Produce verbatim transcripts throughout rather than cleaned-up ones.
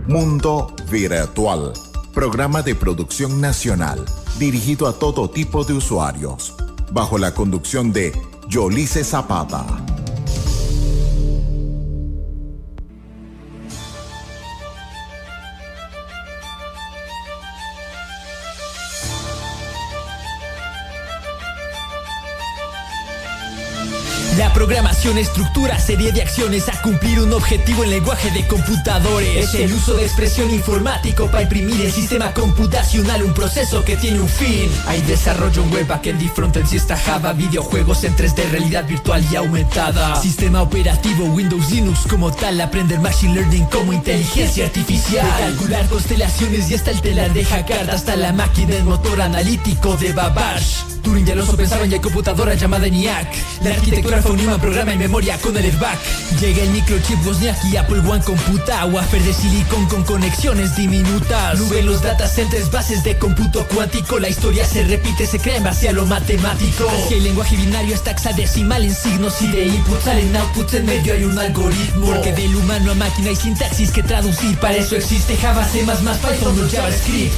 Mundo Virtual, programa de producción nacional, dirigido a todo tipo de usuarios, bajo la conducción de Yolice Zapata. La programación estructura serie de acciones a cumplir un objetivo en lenguaje de computadores. Es el uso de expresión informático para imprimir el sistema computacional, un proceso que tiene un fin. Hay desarrollo en web, backend y frontend, si está Java, videojuegos en tres D, realidad virtual y aumentada, sistema operativo, Windows, Linux como tal, aprender machine learning como inteligencia artificial, de calcular constelaciones y hasta el telar de Haggard, hasta la máquina, el motor analítico de Babbage. Turing y Alonso pensaban y hay computadora llamada ENIAC. La arquitectura fue un imán, programa y memoria con el airbag. Llega el microchip Wozniak y Apple One computa. Wafer de silicón con conexiones diminutas. Nube en los data centers, bases de cómputo cuántico. La historia se repite, se crea en base a lo matemático. Así el lenguaje binario está hexadecimal en signos y de input salen outputs, en medio hay un algoritmo. Porque del humano a máquina hay sintaxis que traducir. Para eso existe Java, C++, Python o JavaScript.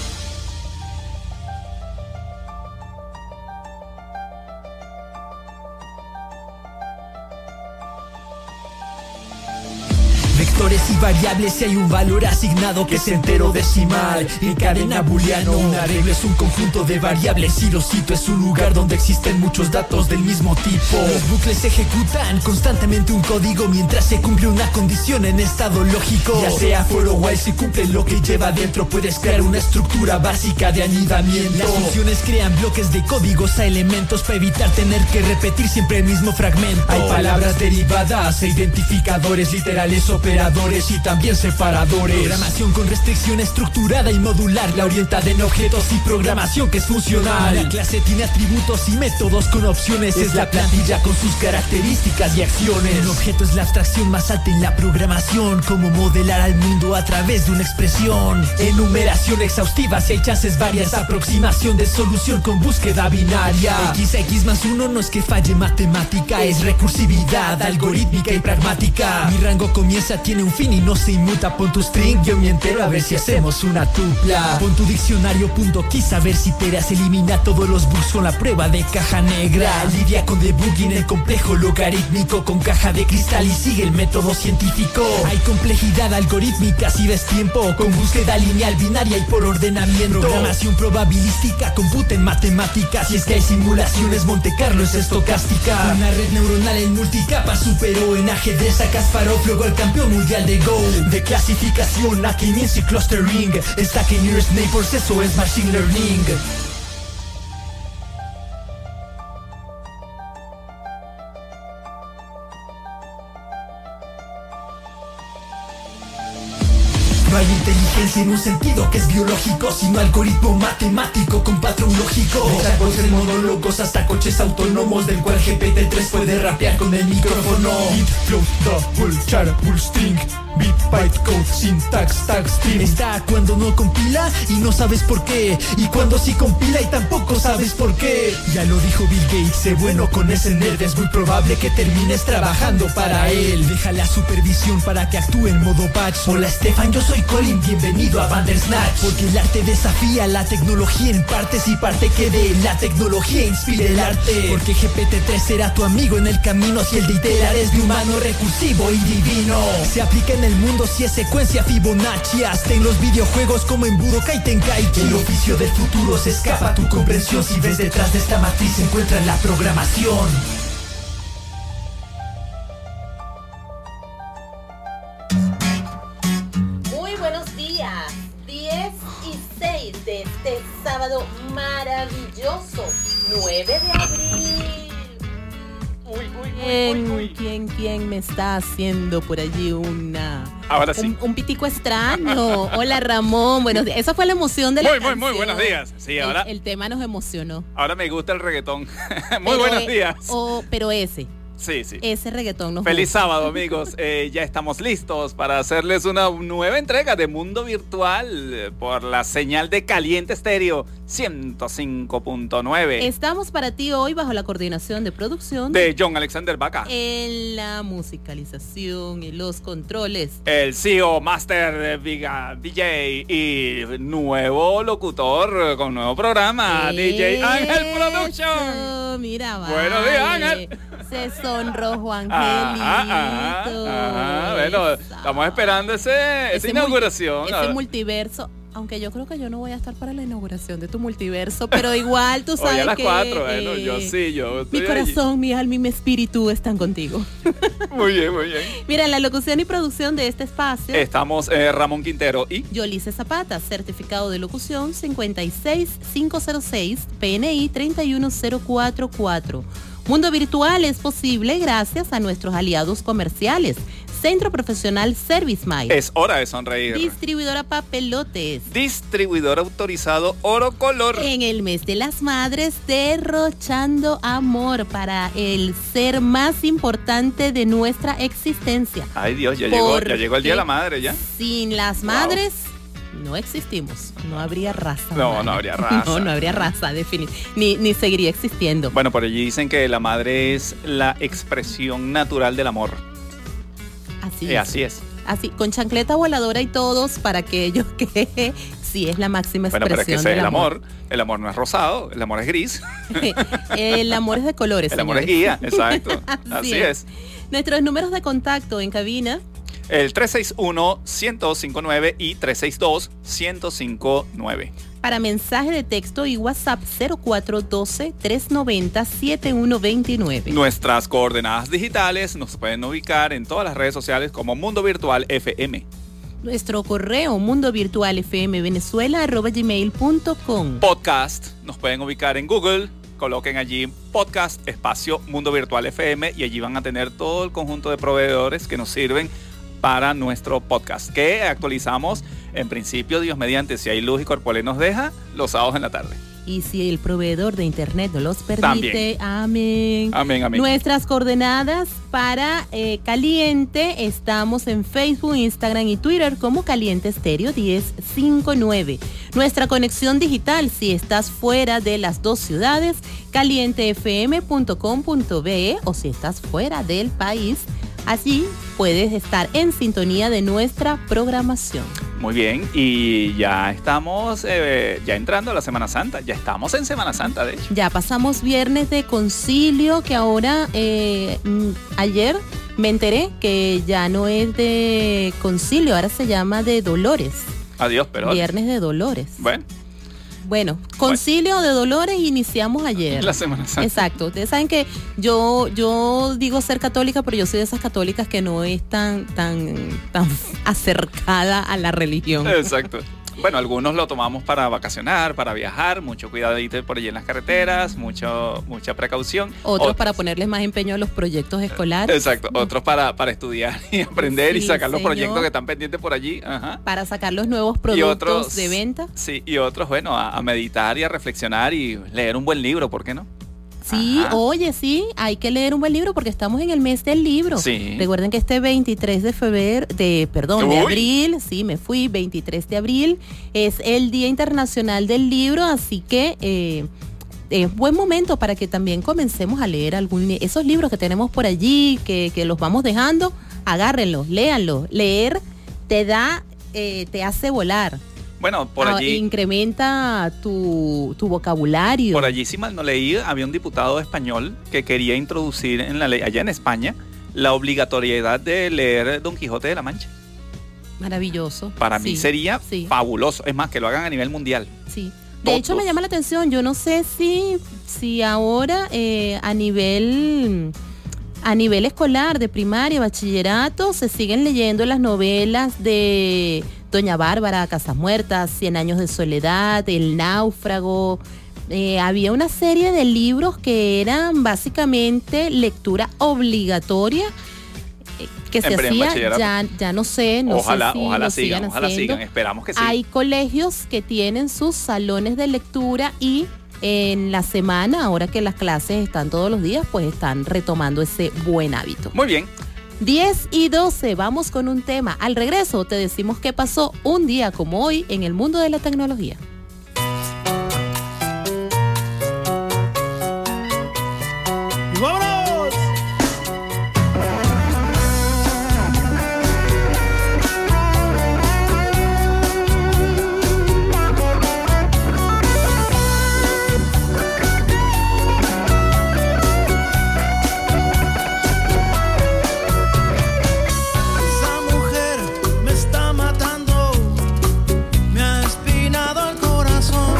Vectores y variables si hay un valor asignado que es entero decimal. En cadena booleano un arreglo es un conjunto de variables y lo cito, es un lugar donde existen muchos datos del mismo tipo. Los bucles ejecutan constantemente un código mientras se cumple una condición en estado lógico. Ya sea for o while, si cumple lo que lleva dentro puedes crear una estructura básica de anidamiento. Las funciones crean bloques de códigos a elementos para evitar tener que repetir siempre el mismo fragmento. Hay palabras derivadas e identificadores literales operadores y también separadores. Programación con restricción estructurada y modular, la orientada en objetos y programación que es funcional. La clase tiene atributos y métodos con opciones, es la plantilla con sus características y acciones. Un objeto es la abstracción más alta en la programación, como modelar al mundo a través de una expresión. Enumeración exhaustiva si hay chances varias, aproximación de solución con búsqueda binaria. X a X más uno no es que falle matemática, es recursividad algorítmica y pragmática. Mi rango comienza, tiene un fin y no se inmuta. Pon tu string, yo me entero a ver si hacemos una tupla. Pon tu diccionario.keys a ver si teras. Elimina todos los bugs con la prueba de caja negra. Lidia con debugging el complejo logarítmico con caja de cristal y sigue el método científico. Hay complejidad algorítmica si ves tiempo, con búsqueda lineal binaria y por ordenamiento. Programación probabilística, computa en matemáticas. Si es que hay simulaciones, Monte Carlo es estocástica. Una red neuronal en multicapa superó en ajedrez a Kasparov, luego el campeón mundial de Go. De clasificación a K-means y clustering, está que nearest neighbors, eso es machine learning. No hay inteligencia en un sentido que es biológico, sino algoritmo matemático con patrón lógico. De chatbots en monólogos hasta coches autónomos, del cual G P T tres puede rapear con el micrófono. Bit, float, double, char, full string, bit, byte, code, syntax, tag, stream. Está cuando no compila y no sabes por qué, y cuando sí compila y tampoco sabes por qué. Ya lo dijo Bill Gates, sé bueno con ese nerd, es muy probable que termines trabajando para él. Deja la supervisión para que actúe en modo patch. Hola Stefan, yo soy Colin, bienvenido a Bandersnatch. Porque el arte desafía la tecnología en partes y parte que de la tecnología inspire el arte. Porque G P T tres será tu amigo en el camino si el de iterar es de humano, recursivo y divino. Se aplica en el mundo si es secuencia Fibonacci, hasta en los videojuegos como en Budokai Tenkaichi. El oficio del futuro se escapa a tu comprensión si ves detrás de esta matriz se encuentra la programación. De este sábado maravilloso, nueve de abril. Uy, uy, ¿Quién, uy, uy, uy. quién, quién me está haciendo por allí una... Ahora sí. Un, un pitico extraño. Hola Ramón, buenos días. Esa fue la emoción de la Muy, muy, canción. muy buenos días. Sí, ahora, El, el tema nos emocionó. ahora me gusta el reggaetón. Muy Pero buenos e- días. o- pero ese. Sí, sí. ese reggaetón nos Feliz gusta. sábado, amigos. Eh, ya estamos listos para hacerles una nueva entrega de Mundo Virtual eh, por la señal de Caliente Estéreo ciento cinco punto nueve Estamos para ti hoy bajo la coordinación de producción de John Alexander Vaca, en la musicalización y los controles. el C E O, Master eh, Viga, D J y nuevo locutor con nuevo programa, D J Ángel Production. Eso, mira, vale. Buenos días, Ángel. Se sonrojó Angelito. Ajá, ajá, ajá. Bueno, Esa. estamos esperando ese, esa Ese inauguración. multi- ese multiverso. Aunque yo creo que yo no voy a estar para la inauguración de tu multiverso, pero igual tú sabes Hoy a las que cuatro, bueno, eh, yo sí, yo estoy mi allí. corazón, mi alma y mi espíritu están contigo. Muy bien, muy bien. Mira, en la locución y producción de este espacio, Estamos eh, Ramón Quintero y Yolice Zapata, certificado de locución cincuenta y seis mil quinientos seis, P N I treinta y uno mil cuarenta y cuatro. Mundo Virtual es posible gracias a nuestros aliados comerciales. Centro Profesional Service Mile. es hora de sonreír. Distribuidora Papelotes. Distribuidor autorizado Oro Color. En el mes de las madres, derrochando amor para el ser más importante de nuestra existencia. Ay Dios, ya llegó, Porque ya llegó el Día de la Madre, ¿ya? Sin las Wow. madres no existimos, no habría raza. No, humana. no habría raza. No, no habría raza, definitivamente. Ni, ni seguiría existiendo. Bueno, por allí dicen que la madre es la expresión natural del amor. Así Eh, es. así es. Así, con chancleta voladora y todos para aquellos que sí es la máxima Bueno, pero es que expresión ese es del el amor. amor. El amor no es rosado, el amor es gris. El amor es de colores. El amor es señores. guía, exacto. Así Así es. es. Nuestros números de contacto en cabina, El tres seis uno, uno cero cinco nueve y tres seis dos, uno cero cinco nueve. para mensaje de texto y WhatsApp cero cuatro uno dos, tres nueve cero, siete uno dos nueve. Nuestras coordenadas digitales nos pueden ubicar en todas las redes sociales como Mundo Virtual F M. Nuestro correo mundovirtualfmvenezuela arroba gmail punto com. Podcast nos pueden ubicar en Google. Coloquen allí podcast espacio Mundo Virtual F M y allí van a tener todo el conjunto de proveedores que nos sirven para nuestro podcast, que actualizamos en principio, Dios mediante, si hay luz y Corpole nos deja, los sábados en la tarde. Y si el proveedor de internet no los permite, También. amén. Amén, amén. Nuestras coordenadas para eh, Caliente, estamos en Facebook, Instagram y Twitter como Caliente Estéreo diez cincuenta y nueve. Nuestra conexión digital, si estás fuera de las dos ciudades, caliente f m punto com punto b e, o si estás fuera del país, allí puedes estar en sintonía de nuestra programación. Muy bien, y ya estamos eh, ya entrando a la Semana Santa, ya estamos en Semana Santa, de hecho. Ya pasamos viernes de concilio, que ahora eh, mm, ayer me enteré que ya no es de concilio, ahora se llama de dolores. Adiós, pero... Viernes de dolores. Bueno, Bueno, concilio de dolores iniciamos ayer. la Semana Santa. Exacto. Ustedes saben que yo, yo digo ser católica, pero yo soy de esas católicas que no es tan, tan, tan acercada a la religión. Exacto. Bueno, algunos lo tomamos para vacacionar, para viajar, mucho cuidadito por allí en las carreteras, mucho, mucha precaución. Otros Ot- para ponerles más empeño a los proyectos escolares. Exacto, otros para, para estudiar y aprender y Sí, sacar los señor. proyectos que están pendientes por allí. Ajá. Para sacar los nuevos Y productos otros, de venta. Sí, y otros, bueno, a, a meditar y a reflexionar y leer un buen libro, ¿por qué no? Sí, Ajá. oye, sí, hay que leer un buen libro porque estamos en el mes del libro. Sí. Recuerden que este veintitrés de febrero, de, perdón, de Uy. abril, sí, me fui, veintitrés de abril, es el Día Internacional del Libro, así que eh, es buen momento para que también comencemos a leer algún li- esos libros que tenemos por allí, que, que los vamos dejando, agárrenlos, léanlos. Leer te da, eh, te hace volar. Bueno, por Ah, allí... incrementa tu, tu vocabulario. Por allí, si mal no leí, había un diputado español que quería introducir en la ley, allá en España, la obligatoriedad de leer Don Quijote de la Mancha. Maravilloso. Para mí Sí, sería sí, fabuloso. Es más, que lo hagan a nivel mundial. sí. De Todos. hecho, me llama la atención. Yo no sé si, si ahora eh, a nivel a nivel escolar, de primaria, bachillerato, se siguen leyendo las novelas de Doña Bárbara, Casas Muertas, Cien Años de Soledad, El Náufrago. Eh, había una serie de libros que eran básicamente lectura obligatoria eh, que se En primer hacía, bachillerato. ya, ya no sé, no ojalá, sé si ojalá lo sigan, sigan ojalá haciendo. sigan. Esperamos que sí. Hay colegios que tienen sus salones de lectura y en la semana, ahora que las clases están todos los días, pues están retomando ese buen hábito. Muy bien. diez y doce, vamos con un tema. Al regreso te decimos qué pasó un día como hoy en el mundo de la tecnología. ¡Vámonos! Esa mujer me está matando, me ha espinado el corazón.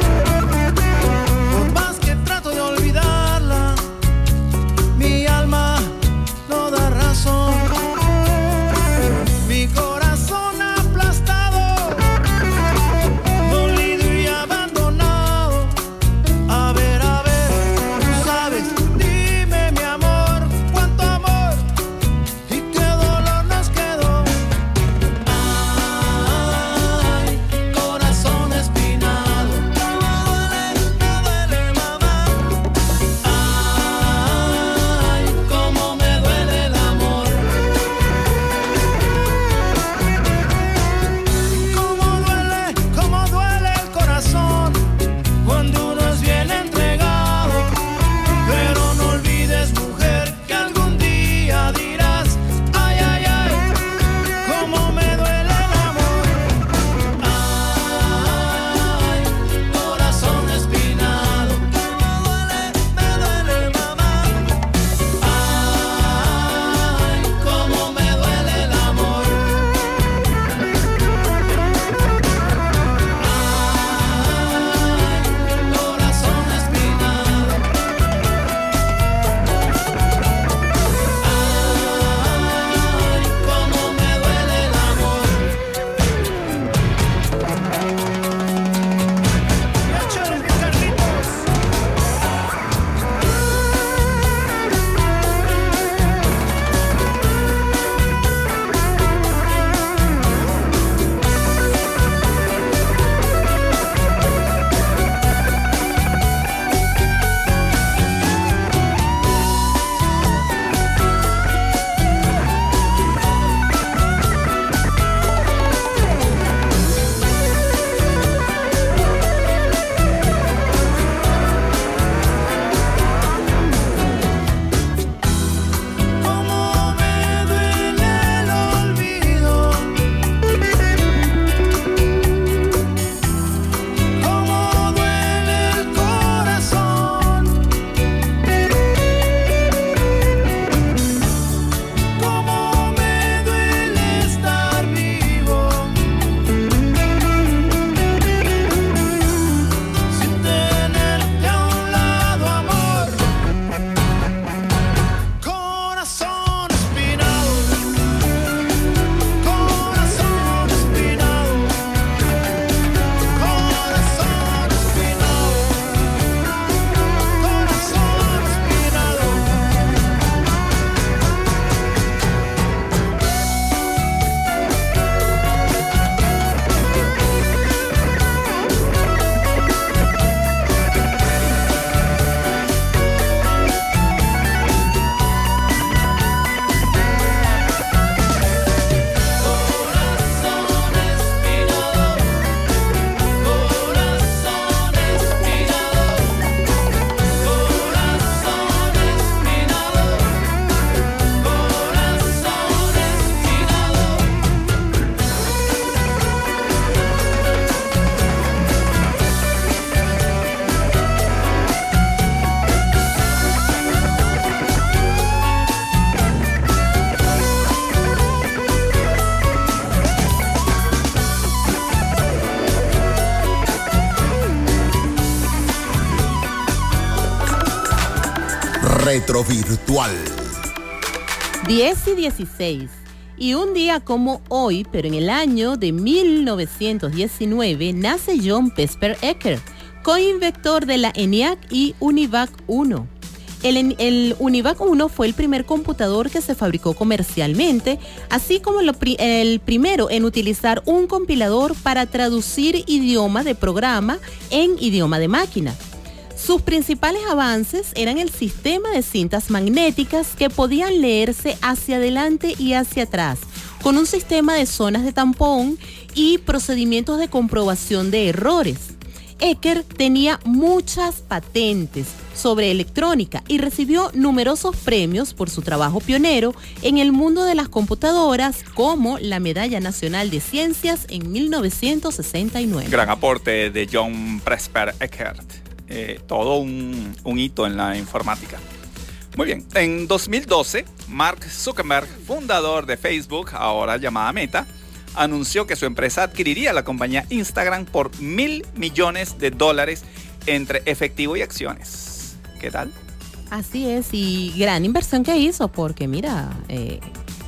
Por más que trato de olvidarla, mi alma no da razón. Mi corazón aplastado, dolido y abandonado. A ver, a ver, tú sabes, dime mi amor, cuánto amor y qué dolor nos quedó. Ay, corazón espinado, no duele, no duele, mamá. Ay, cómo me duele el amor. Cómo duele, cómo duele el corazón cuando uno es bien entregado. Pero no olvides, mujer, que algún día dirás: ay, ay, ay, cómo me duele el amor. Ay, corazón espinado, me duele, me duele, mamá. Ay, cómo me duele el amor. Ay, corazón espinado. Ay, cómo me duele el amor. Échale, mi Carlitos. Cómo me duele el olvido. Cómo duele el corazón. Cómo me duele estar vivo sin tenerte a un lado, amor. Corazón espinado, corazón espinado, corazón espinado, corazón espinado. Corazón espinado, corazón espinado, corazón espinado, corazón espinado. Retrovirtual. diez y dieciséis. Y un día como hoy, pero en el año de mil novecientos diecinueve, nace John Vesper Ecker, coinventor de la ENIAC y UNIVAC uno. El, el UNIVAC uno fue el primer computador que se fabricó comercialmente, así como lo pri, el primero en utilizar un compilador para traducir idioma de programa en idioma de máquina. Sus principales avances eran el sistema de cintas magnéticas que podían leerse hacia adelante y hacia atrás, con un sistema de zonas de tampón y procedimientos de comprobación de errores. Eckert tenía muchas patentes sobre electrónica y recibió numerosos premios por su trabajo pionero en el mundo de las computadoras, como la Medalla Nacional de Ciencias en mil novecientos sesenta y nueve. Gran aporte de John Presper Eckert. Eh, todo un, un hito en la informática. Muy bien, en dos mil doce, Mark Zuckerberg, fundador de Facebook, ahora llamada Meta, anunció que su empresa adquiriría la compañía Instagram por mil millones de dólares entre efectivo y acciones. ¿Qué tal? Así es, y gran inversión que hizo, porque mira, eh,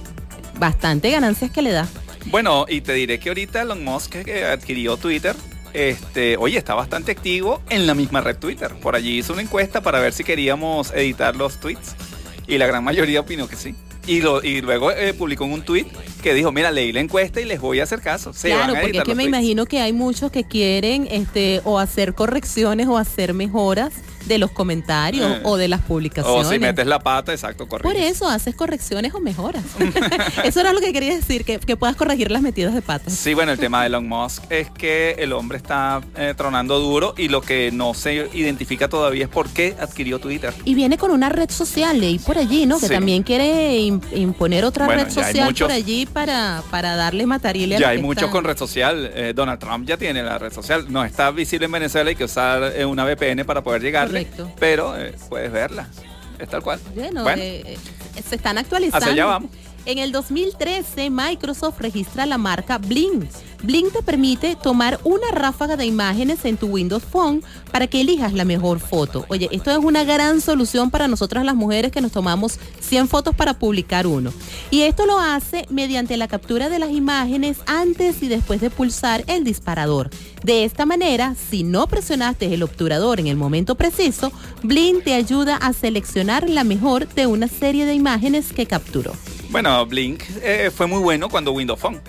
bastante ganancias que le da. Bueno, y te diré que ahorita Elon Musk, que adquirió Twitter, este, oye, está bastante activo en la misma red Twitter. Por allí hizo una encuesta para ver si queríamos editar los tweets y la gran mayoría opinó que sí. Y, lo, y luego eh, publicó un tweet que dijo, mira, leí la encuesta y les voy a hacer caso. Se claro, van a porque es que me tweets. imagino que hay muchos que quieren este, o hacer correcciones o hacer mejoras de los comentarios eh, o de las publicaciones. O si metes la pata, exacto, corriges. Por eso haces correcciones o mejoras. Eso era lo que quería decir, que, que puedas corregir las metidas de patas. Sí, bueno, el tema de Elon Musk es que el hombre está eh, tronando duro y lo que no se identifica todavía es por qué adquirió Twitter. Y viene con una red social, leí por allí, ¿no? Que sí. También quiere in, imponer otra bueno, red social muchos, por allí para, para darle matarile a Ya la hay que muchos está. con red social. Eh, Donald Trump ya tiene la red social. No está visible en Venezuela, hay que usar eh, una V P N para poder llegarle. Correcto. Pero eh, puedes verla. Es tal cual. Bueno, bueno. Eh, se están actualizando. Hacia allá vamos. En el dos mil trece, Microsoft registra la marca Bling. Bling te permite tomar una ráfaga de imágenes en tu Windows Phone para que elijas la mejor foto. Oye, esto es una gran solución para nosotras las mujeres que nos tomamos cien fotos para publicar uno. Y esto lo hace mediante la captura de las imágenes antes y después de pulsar el disparador. De esta manera, si no presionaste el obturador en el momento preciso, Bling te ayuda a seleccionar la mejor de una serie de imágenes que capturó. Bueno, Blink eh, fue muy bueno cuando Windows Phone.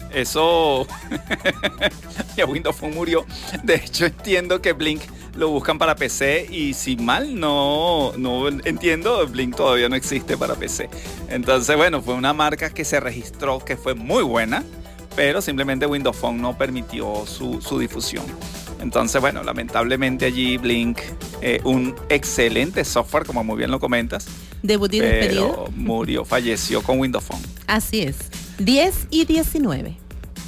Eso ya Windows Phone murió. De hecho, entiendo que Blink lo buscan para P C y si mal no, no entiendo, Blink todavía no existe para P C. Entonces, bueno, fue una marca que se registró, que fue muy buena, pero simplemente Windows Phone no permitió su, su difusión. Entonces, bueno, lamentablemente allí Blink, eh, un excelente software, como muy bien lo comentas, debut y despedido, pero murió, falleció con Windows Phone. Así es. diez y diecinueve.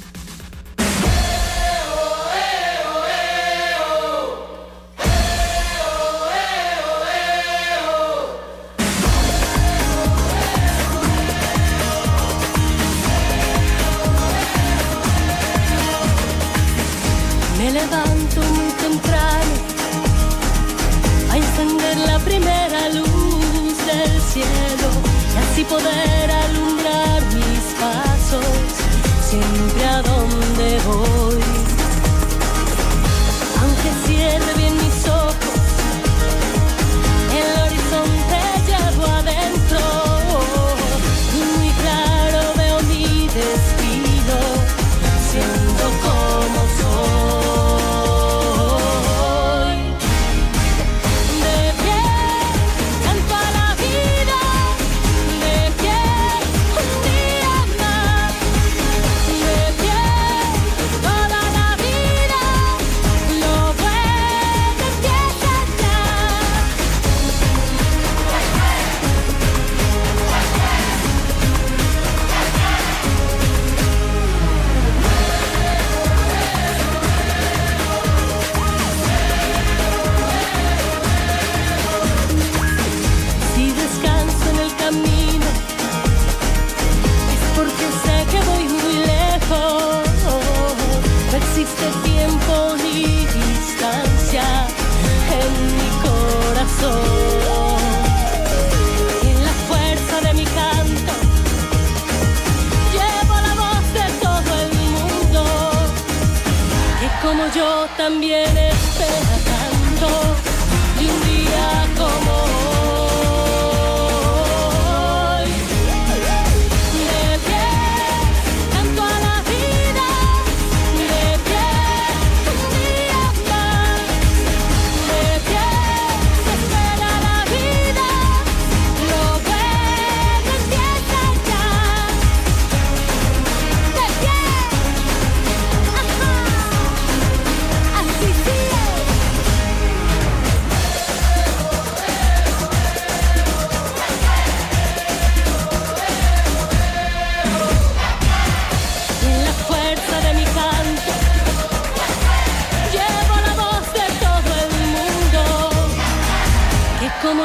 Me levanto muy temprano a encender la primera luz del cielo y así poder alumbrar mis pasos siempre a donde voy. Aunque cierre bien mis ojos, el horizonte llevo adentro y muy claro veo mi destino siendo como soy. Existe tiempo ni distancia en mi corazón. En la fuerza de mi canto llevo la voz de todo el mundo, que como yo también espera tanto y un día como hoy. Yeah.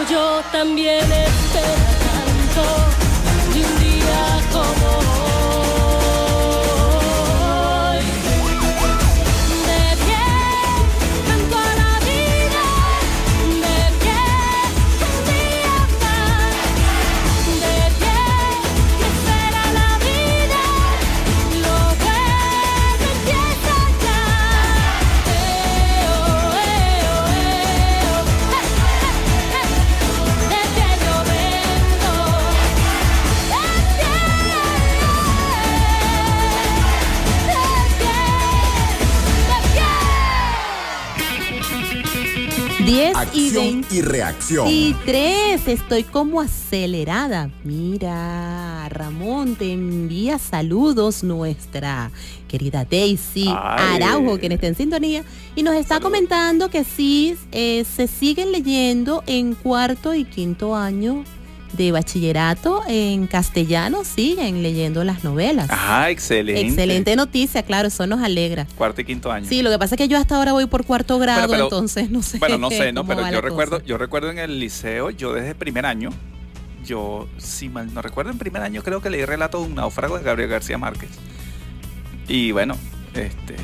como yo también espera tanto de un día como hoy. De pie, canto a la vida, de pie, un día más. De pie, que espera la vida, lo bueno empieza ya. Eh, oh, eh, oh, eh, oh. De pie yo vengo, de pie, de pie, de pie. diez y Acción y reacción. veintitrés, estoy como acelerada. Mira, Ramón, te envía saludos nuestra querida Daisy Ay. Araujo, quien está en sintonía, y nos está Saludos. comentando que sí, eh, se siguen leyendo en cuarto y quinto año de bachillerato en castellano, siguen leyendo las novelas. Ah, excelente. Excelente noticia, claro, eso nos alegra. Cuarto y quinto año. Sí, lo que pasa es que yo hasta ahora voy por cuarto grado, pero- entonces no sé. Bueno, no sé, no, cómo pero va yo la recuerdo, cosa. yo recuerdo en el liceo, yo desde primer año, yo, si mal no recuerdo, en primer año creo que leí Relato de un náufrago de Gabriel García Márquez. Y bueno, este,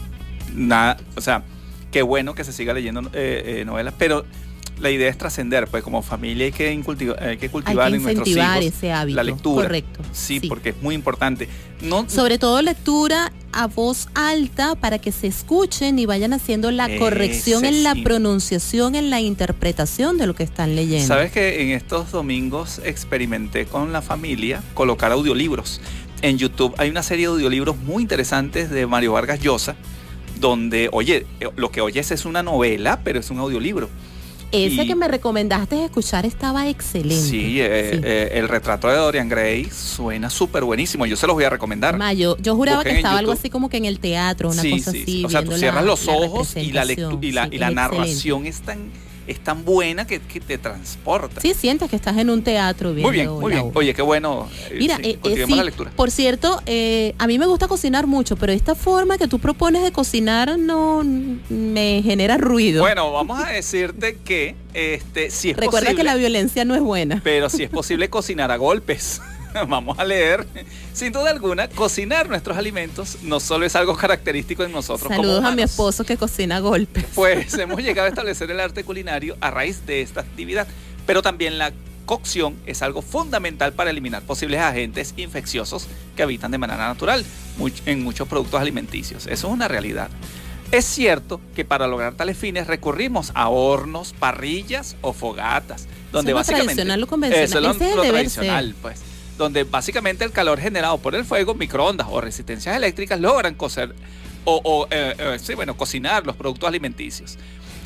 nada, o sea, qué bueno que se siga leyendo eh, eh, novelas, pero la idea es trascender, pues como familia hay que, incultiva- hay que cultivar Hay que en nuestros incentivar hijos ese hábito, la lectura. correcto, Sí, sí. porque es muy importante. No, Sobre todo lectura a voz alta para que se escuchen y vayan haciendo la Ese corrección en la sí. pronunciación, en la interpretación de lo que están leyendo. Sabes que en estos domingos experimenté con la familia colocar audiolibros. En YouTube hay una serie de audiolibros muy interesantes de Mario Vargas Llosa, donde, oye, lo que oyes es una novela, pero es un audiolibro. Ese y- que me recomendaste escuchar estaba excelente. Sí, eh, Sí. eh, el retrato de Dorian Gray suena súper buenísimo. Yo se los voy a recomendar. Ma, yo, yo juraba Busquen que en estaba algo YouTube. así como que en el teatro, una sí, cosa sí, así. sí. O sea, tú viendo cierras la- los la ojos y la, lectu- representación. y la, Sí, y la es narración es tan, es tan buena que, que te transporta. Sí, sientes que estás en un teatro viendo muy bien, muy la bien. obra. Oye, qué bueno. eh, Mira, sí, eh, eh, continuemos sí, la lectura. por cierto, eh, a mí me gusta cocinar mucho, pero esta forma que tú propones de cocinar no n- me genera ruido. Bueno, vamos a decirte que este, si es Recuerda posible, que la violencia no es buena. pero si es posible cocinar a golpes. Vamos a leer. Sin duda alguna, cocinar nuestros alimentos no solo es algo característico en nosotros como Saludos a mi humanos. esposo que cocina a golpes. Pues hemos llegado a establecer el arte culinario a raíz de esta actividad, pero también la cocción es algo fundamental para eliminar posibles agentes infecciosos que habitan de manera natural much- en muchos productos alimenticios. Eso es una realidad. Es cierto que para lograr tales fines recurrimos a hornos, parrillas o fogatas, donde Eso es lo básicamente tradicional, lo convencional. Eso es lo, Ese es el lo deber tradicional, ser. pues, donde básicamente el calor generado por el fuego, microondas o resistencias eléctricas logran cocer o, o, eh, eh, sí, bueno, cocinar los productos alimenticios.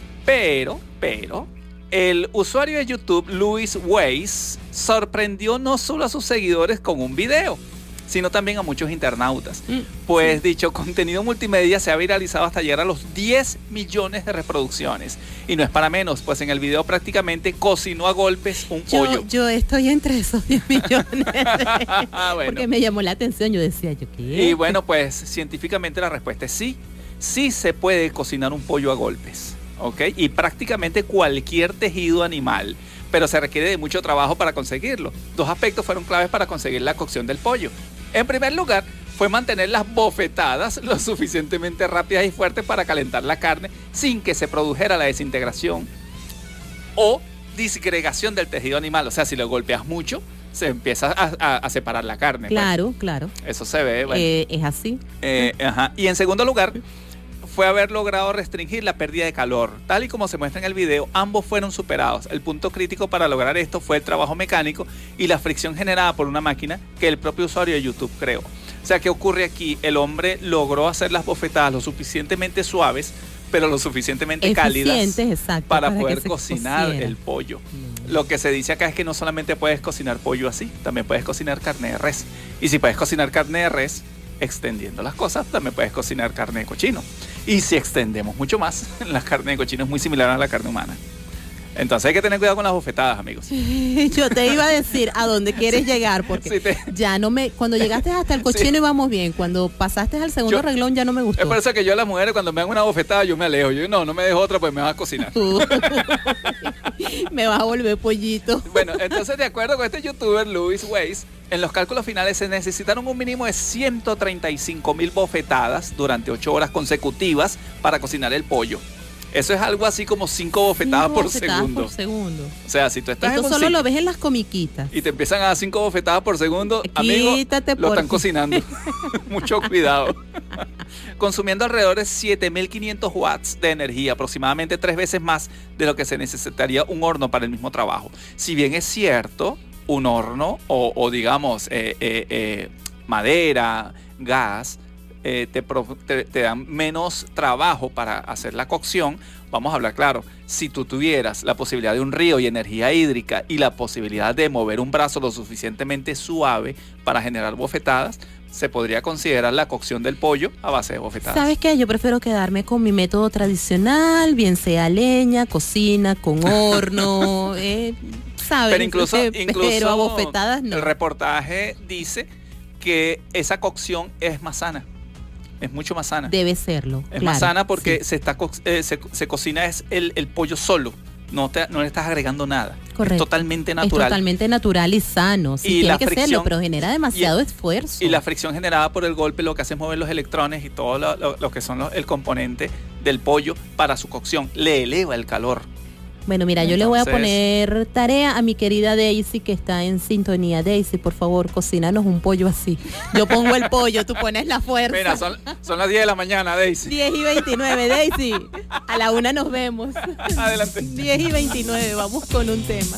Pero, pero, el usuario de YouTube, Luis Weiss, sorprendió no solo a sus seguidores con un video, sino también a muchos internautas. Mm, Pues dicho contenido multimedia se ha viralizado hasta llegar a los diez millones de reproducciones. Y no es para menos, pues en el video prácticamente cocinó a golpes un pollo. Yo, yo estoy entre esos diez millones. Ah, bueno. Porque me llamó la atención. Yo decía, ¿yo qué? Y bueno, pues científicamente la respuesta es sí. Sí se puede cocinar un pollo a golpes, ¿ok? Y prácticamente cualquier tejido animal, pero se requiere de mucho trabajo para conseguirlo. Dos aspectos fueron claves para conseguir la cocción del pollo. En primer lugar, fue mantener las bofetadas lo suficientemente rápidas y fuertes para calentar la carne sin que se produjera la desintegración o disgregación del tejido animal. O sea, si lo golpeas mucho, se empieza a, a- a separar la carne. pues. Claro, claro. Eso se ve. Bueno. Eh, es así. Eh, ajá. Y en segundo lugar, fue haber logrado restringir la pérdida de calor. Tal y como se muestra en el video, ambos fueron superados. El punto crítico para lograr esto fue el trabajo mecánico y la fricción generada por una máquina que el propio usuario de YouTube creó. O sea, ¿qué ocurre aquí? El hombre logró hacer las bofetadas lo suficientemente suaves, pero lo suficientemente cálidas Eficientes, exacto. para, que poder se cocinar cociera. el pollo. Lo que se dice acá es que no solamente puedes cocinar pollo así, también puedes cocinar carne de res. Y si puedes cocinar carne de res, extendiendo las cosas, también puedes cocinar carne de cochino. Y si extendemos mucho más, la carne de cochino es muy similar a la carne humana. Entonces hay que tener cuidado con las bofetadas, amigos. Yo te iba a decir a dónde quieres llegar, porque Sí, te- ya no me, cuando llegaste hasta el cochino Sí. íbamos bien, cuando pasaste al segundo Yo- reglón ya no me Es gustó. por eso que yo a las mujeres cuando me dan una bofetada yo me alejo. Yo no, no me dejo otra pues me vas a cocinar. Me vas a volver pollito. Bueno, entonces de acuerdo con este youtuber Louis Weiss, en los cálculos finales se necesitaron un mínimo de ciento treinta y cinco mil bofetadas durante ocho horas consecutivas para cocinar el pollo. Eso es algo así como cinco bofetadas, Cinco por, bofetadas segundo. por segundo. O sea, si tú estás Esto en un solo sitio lo ves en las comiquitas. y te empiezan a dar cinco bofetadas por segundo, amigo, Quítate lo por- están cocinando. Mucho cuidado. Consumiendo alrededor de siete mil quinientos watts de energía, aproximadamente tres veces más de lo que se necesitaría un horno para el mismo trabajo. Si bien es cierto, un horno o, o digamos eh, eh, eh, madera, gas, eh, te, pro- te, te dan menos trabajo para hacer la cocción. Vamos a hablar claro, si tú tuvieras la posibilidad de un río y energía hídrica y la posibilidad de mover un brazo lo suficientemente suave para generar bofetadas, se podría considerar la cocción del pollo a base de bofetadas. ¿Sabes qué? Yo prefiero quedarme con mi método tradicional, bien sea leña, cocina, con horno, eh, ¿sabes? Pero incluso, Eh, incluso pero a bofetadas no. el reportaje dice que esa cocción es más sana. Es mucho más sana. Debe serlo. Es claro, más sana porque sí. se, está, co- eh, se, se cocina es el, el pollo solo. No, te, no le estás agregando nada. Correcto. Es totalmente natural. Es totalmente natural y sano. Sí, Y tiene la que serlo, fricción- pero genera demasiado y- esfuerzo. Y la fricción generada por el golpe lo que hace es mover los electrones y todo lo, lo- lo que son los- el componente del pollo para su cocción. Le eleva el calor. Bueno, mira, yo le voy a Entonces- poner tarea a mi querida Daisy que está en sintonía. Daisy, por favor, cocínanos un pollo así. Yo pongo el pollo, tú pones la fuerza. Mira, son, son las diez de la mañana, Daisy. diez y veintinueve, Daisy. A la una nos vemos. Adelante. diez y veintinueve, vamos con un tema.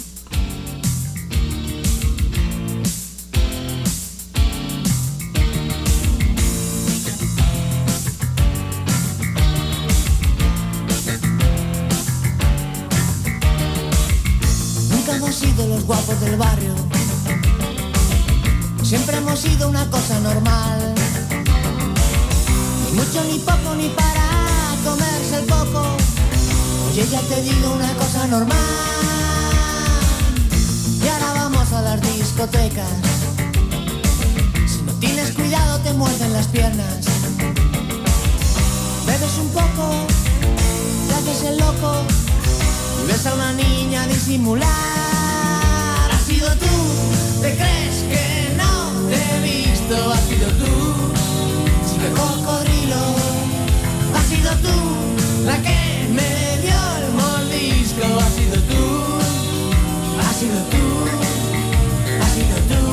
Nunca hemos sido los guapos del barrio, siempre hemos sido una cosa normal. Ni mucho ni poco ni para comerse el coco. Oye, ya te digo una cosa normal. Y ahora vamos a las discotecas. Si no tienes cuidado te muerden las piernas. Bebes un poco, te haces el loco y ves a una niña disimular. Has sido tú, te crees que no te he visto. Has sido tú, chica cocodrilo. Has sido tú, la que me dio el mordisco. Has sido tú, has sido tú, has sido tú.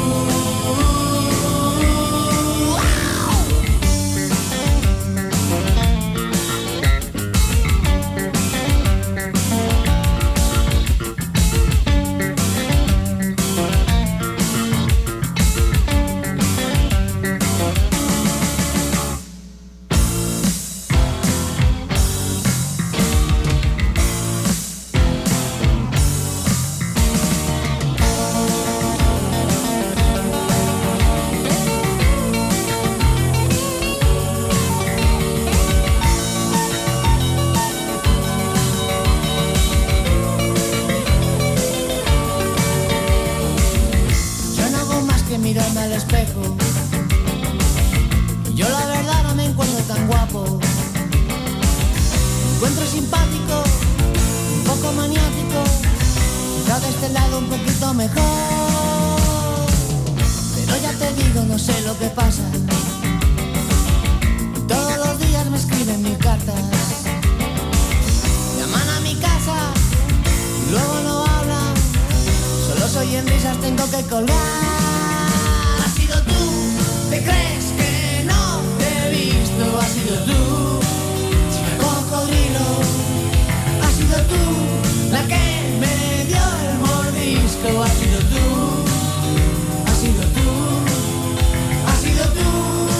Yo no hago más que mirarme al espejo. Yo la verdad no me encuentro tan guapo. Me encuentro simpático, un poco maniático, quizá de este lado un poquito mejor. Pero ya te digo, no sé lo que pasa. Todos los días me escriben mil cartas. Llaman a mi casa y luego no hablan. Solo soy en risas, tengo que colgar. Has sido tú, te crees que no te he visto. Has sido tú, chica cocodrilo. Has sido tú, la que me dio el mordisco. Has sido tú, has sido tú, has sido tú.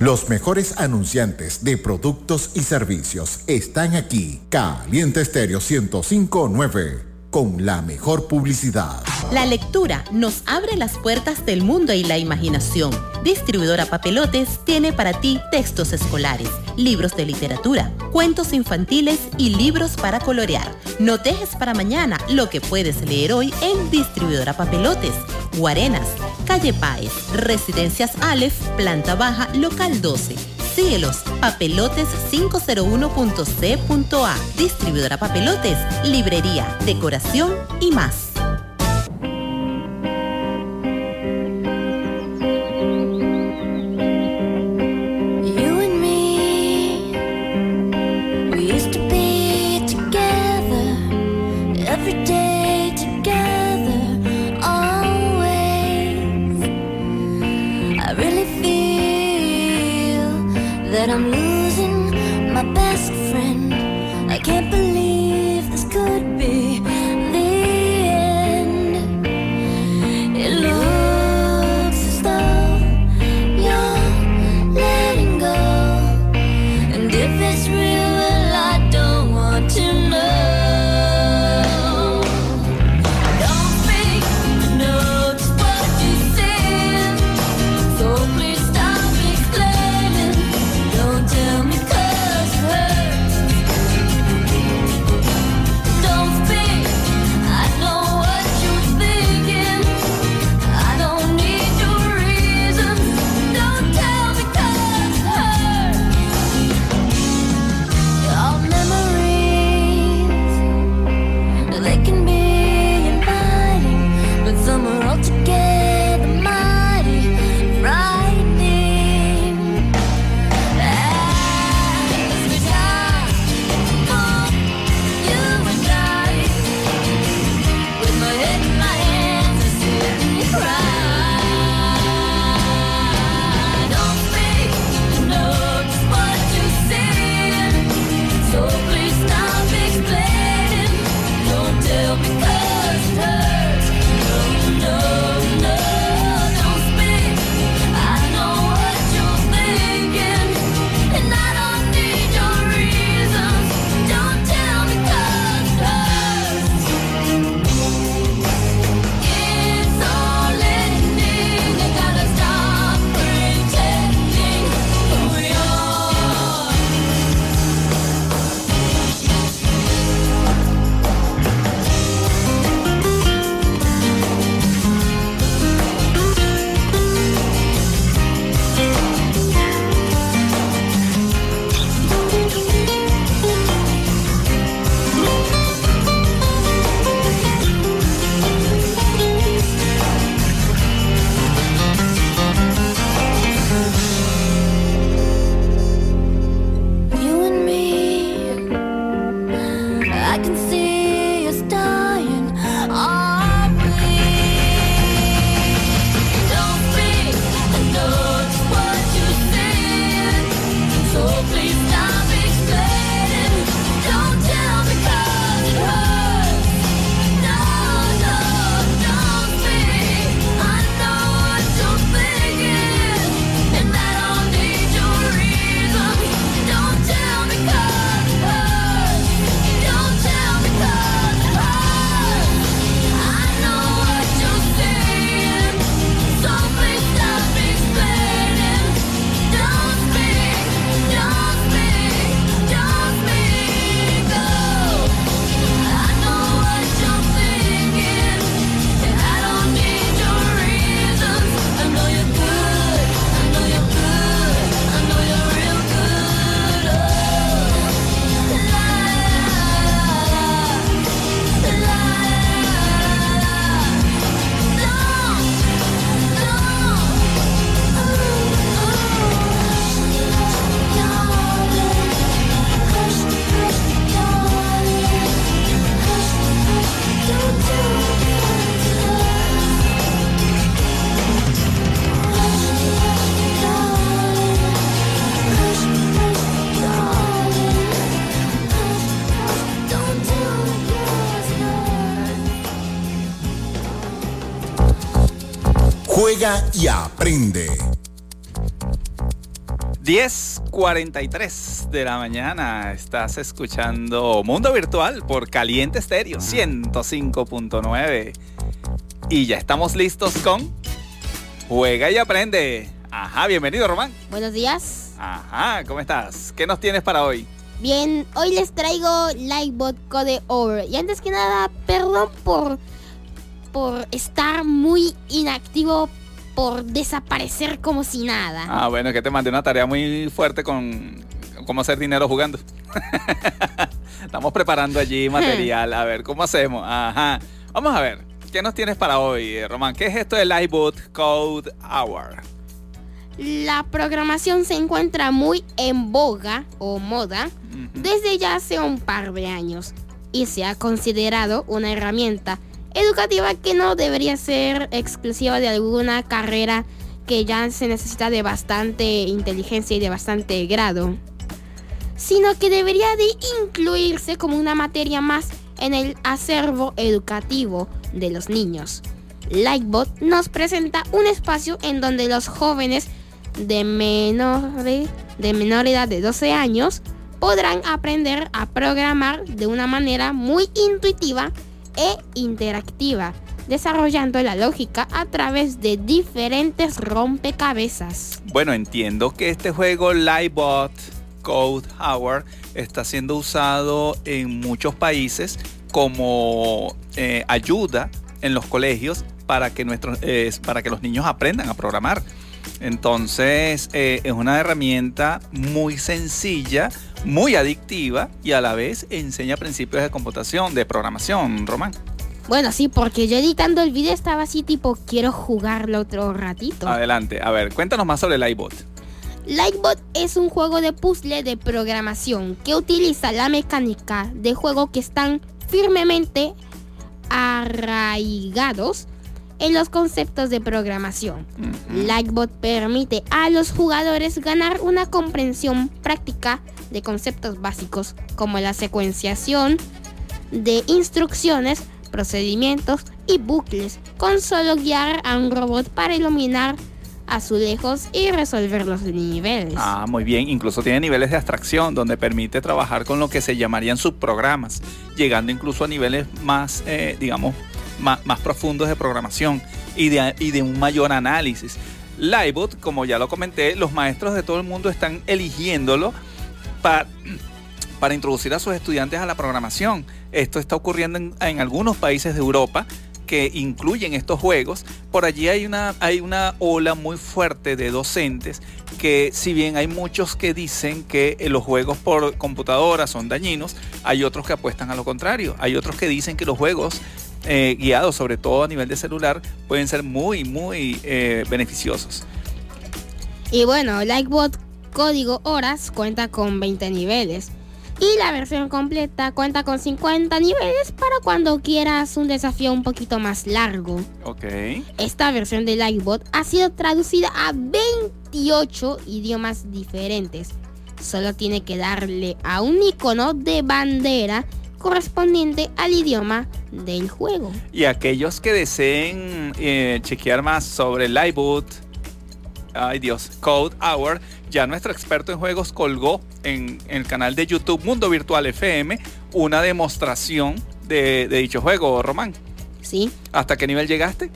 Los mejores anunciantes de productos y servicios están aquí. Caliente Estéreo ciento cinco punto nueve, con la mejor publicidad. La lectura nos abre las puertas del mundo y la imaginación. Distribuidora Papelotes tiene para ti textos escolares, libros de literatura, cuentos infantiles y libros para colorear. No dejes para mañana lo que puedes leer hoy en Distribuidora Papelotes. Guarenas, Calle Páez, Residencias Aleph, planta baja, local doce. Síguelos, papelotes cinco cero uno punto c punto a. Distribuidora Papelotes, librería, decoración y más. That I'm losing my best friend. I can't believe this could be the end. It looks as though you're letting go, and if it's real, well, I don't want to know. Don't speak, I know just what you said, so please stop explaining. Don't tell me 'cause it hurts. Don't speak, I know what you're thinking. I don't need your reasons. Don't tell me 'cause it hurts. All memories, they can be inviting, but some are altogether mighty frightening. As we die for you and I, with my head in my hands, I sit and cry. Don't speak, I know just what you said, so please stop explaining. Don't tell me 'cause it hurts. No, no, no, don't speak. I know what you're thinking, and I don't need your reasons. Don't tell me 'cause it hurts. It's all ending. You gotta stop pretending who we are. You and me, I can see us dying, are we? Don't speak, I know just what you said, so please stop explaining. Don't tell me 'cause it hurts. No, no, don't speak. I know what you're thinking, and I don't need your reasons. Don't tell me 'cause it hurts. Don't tell me 'cause it hurts. I know what you're saying, so please stop explaining. Don't speak, don't speak, don't speak. Oh, I know what you're thinking, and I don't need your reasons. I know you're good, I know you're good, I know you're real good. Oh, la la la la. Juega y aprende. diez cuarenta y tres de la mañana. Estás escuchando Mundo Virtual por Caliente Estéreo ciento cinco punto nueve. Y ya estamos listos con Juega y Aprende. Ajá, bienvenido, Román. Buenos días. Ajá, ¿cómo estás? ¿Qué nos tienes para hoy? Bien, hoy les traigo Lightbot Code Over. Y antes que nada, perdón por, por estar muy inactivo, por desaparecer como si nada. Ah, bueno, que te mandé una tarea muy fuerte con cómo hacer dinero jugando. Estamos preparando allí material. A ver, ¿cómo hacemos? Ajá. Vamos a ver, ¿qué nos tienes para hoy, Román? ¿Qué es esto de Lightbot Code Hour? La programación se encuentra muy en boga o moda uh-huh. desde ya hace un par de años y se ha considerado una herramienta educativa que no debería ser exclusiva de alguna carrera que ya se necesita de bastante inteligencia y de bastante grado, sino que debería de incluirse como una materia más en el acervo educativo de los niños. Lightbot nos presenta un espacio en donde los jóvenes de menor, de menor edad de doce años podrán aprender a programar de una manera muy intuitiva e interactiva, desarrollando la lógica a través de diferentes rompecabezas. Bueno, entiendo que este juego Lightbot Code Hour está siendo usado en muchos países como eh, ayuda en los colegios para que, nuestros, eh, para que los niños aprendan a programar. Entonces eh, es una herramienta muy sencilla, muy adictiva y a la vez enseña principios de computación, de programación, Román. Bueno, sí, porque yo editando el video estaba así tipo, quiero jugarlo otro ratito. Adelante, a ver, cuéntanos más sobre Lightbot. Lightbot es un juego de puzzle de programación que utiliza la mecánica de juego que están firmemente arraigados en los conceptos de programación. Uh-huh. Lightbot permite a los jugadores ganar una comprensión práctica de conceptos básicos como la secuenciación de instrucciones, procedimientos y bucles, con solo guiar a un robot para iluminar azulejos y resolver los niveles. Ah, muy bien. Incluso tiene niveles de abstracción donde permite trabajar con lo que se llamarían subprogramas, llegando incluso a niveles más, eh, digamos, Más, más profundos de programación y de, y de un mayor análisis. Lightbot, como ya lo comenté, los maestros de todo el mundo están eligiéndolo para, para introducir a sus estudiantes a la programación. Esto está ocurriendo en, en algunos países de Europa que incluyen estos juegos. Por allí hay una, hay una ola muy fuerte de docentes que, si bien hay muchos que dicen que los juegos por computadora son dañinos, hay otros que apuestan a lo contrario. Hay otros que dicen que los juegos Eh, guiados, sobre todo a nivel de celular, pueden ser muy, muy eh, beneficiosos. Y bueno, Lightbot Código Horas cuenta con veinte niveles y la versión completa cuenta con cincuenta niveles para cuando quieras un desafío un poquito más largo. Ok. Esta versión de Lightbot ha sido traducida a veintiocho idiomas diferentes. Solo tiene que darle a un icono de bandera correspondiente al idioma del juego. Y aquellos que deseen eh, chequear más sobre Lightbot, ay Dios, Code Hour, ya nuestro experto en juegos colgó en, en el canal de YouTube Mundo Virtual F M una demostración de, de dicho juego, Román. Sí. ¿Hasta qué nivel llegaste?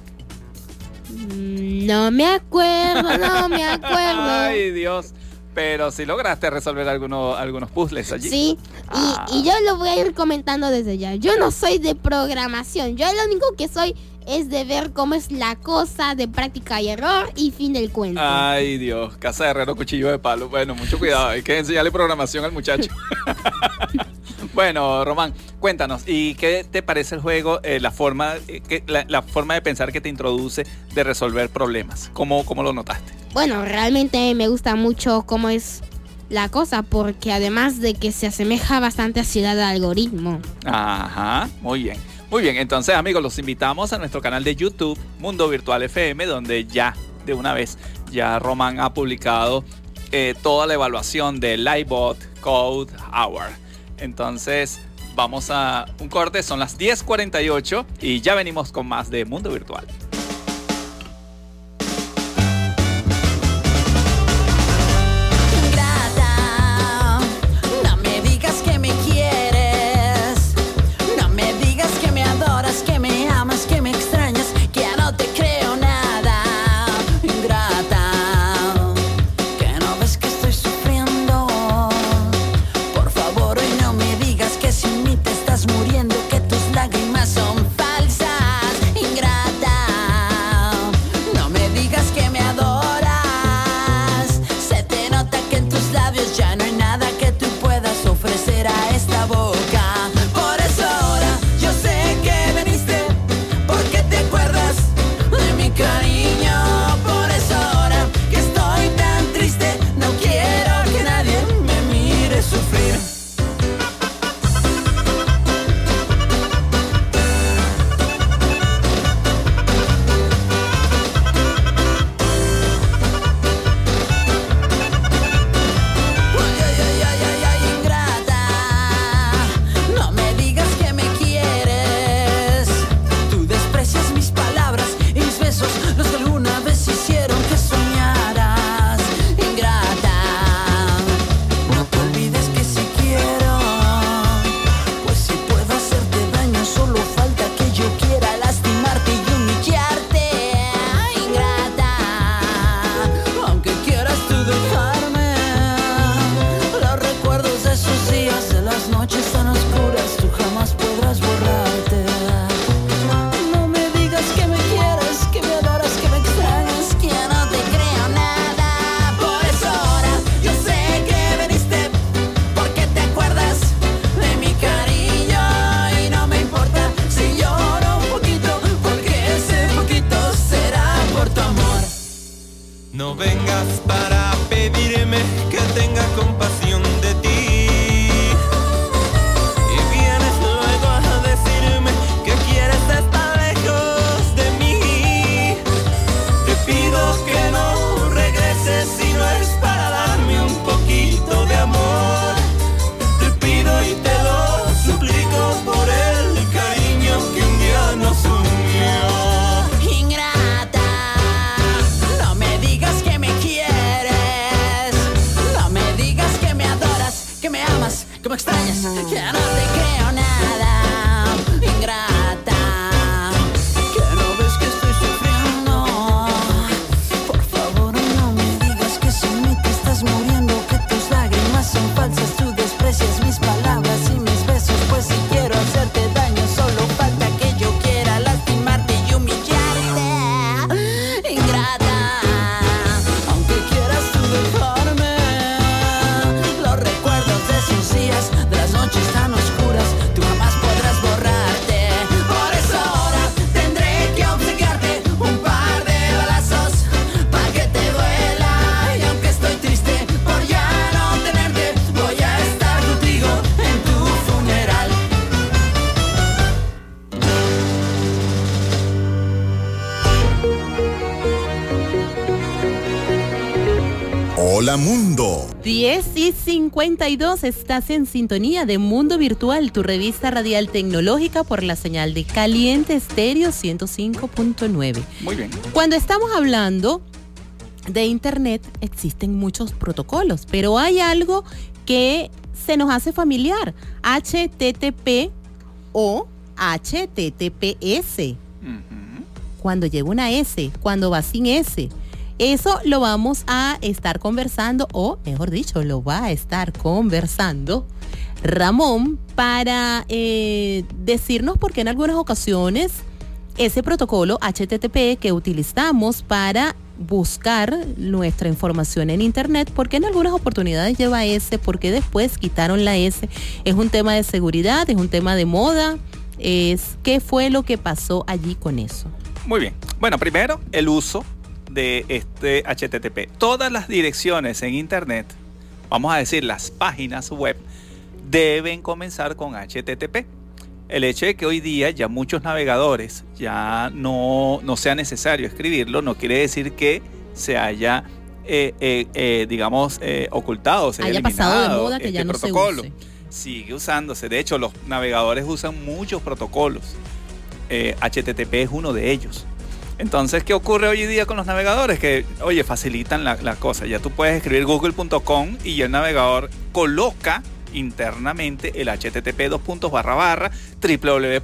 No me acuerdo, no me acuerdo. Ay Dios. Pero si lograste resolver algunos, algunos puzzles allí. Sí, ah. y, y yo lo voy a ir comentando desde ya. Yo no soy de programación. Yo lo único que soy es de ver cómo es la cosa, de práctica y error y fin del cuento. Ay Dios, casa de herrero, cuchillo de palo. Bueno, mucho cuidado, hay que enseñarle programación al muchacho. Bueno, Román, cuéntanos, ¿y qué te parece el juego? Eh, la, forma, eh, que, la, la forma de pensar que te introduce de resolver problemas. ¿Cómo, cómo lo notaste? Bueno, realmente me gusta mucho cómo es la cosa, porque además de que se asemeja bastante a Ciudad de Algoritmo. Ajá, muy bien. Muy bien, entonces amigos, los invitamos a nuestro canal de YouTube, Mundo Virtual F M, donde ya de una vez, ya Román ha publicado eh, toda la evaluación de Lightbot Code Hour. Entonces, vamos a un corte, son las diez cuarenta y ocho y ya venimos con más de Mundo Virtual. Hola Mundo. diez y cincuenta y dos, estás en sintonía de Mundo Virtual, tu revista radial tecnológica por la señal de Caliente Estéreo ciento cinco punto nueve. Muy bien. Cuando estamos hablando de Internet, existen muchos protocolos, pero hay algo que se nos hace familiar, H T T P o H T T P S. Uh-huh. Cuando lleva una S, cuando va sin S. Eso lo vamos a estar conversando, o mejor dicho, lo va a estar conversando Ramón para eh, decirnos por qué en algunas ocasiones ese protocolo H T T P que utilizamos para buscar nuestra información en Internet, por qué en algunas oportunidades lleva S, por qué después quitaron la S. Es un tema de seguridad, es un tema de moda, es ¿qué fue lo que pasó allí con eso? Muy bien. Bueno, primero, el uso de este H T T P. Todas las direcciones en Internet, vamos a decir las páginas web, deben comenzar con H T T P. El hecho de que hoy día ya muchos navegadores ya no, no sea necesario escribirlo, no quiere decir que se haya, eh, eh, eh, digamos, eh, ocultado, se haya, haya pasado de moda, que este ya no protocolo. Se use. Sigue usándose. De hecho, los navegadores usan muchos protocolos. Eh, H T T P es uno de ellos. Entonces, ¿qué ocurre hoy día con los navegadores? Que, oye, facilitan la, la cosa. Ya tú puedes escribir google punto com y el navegador coloca internamente el H T T P dos puntos barra barra www.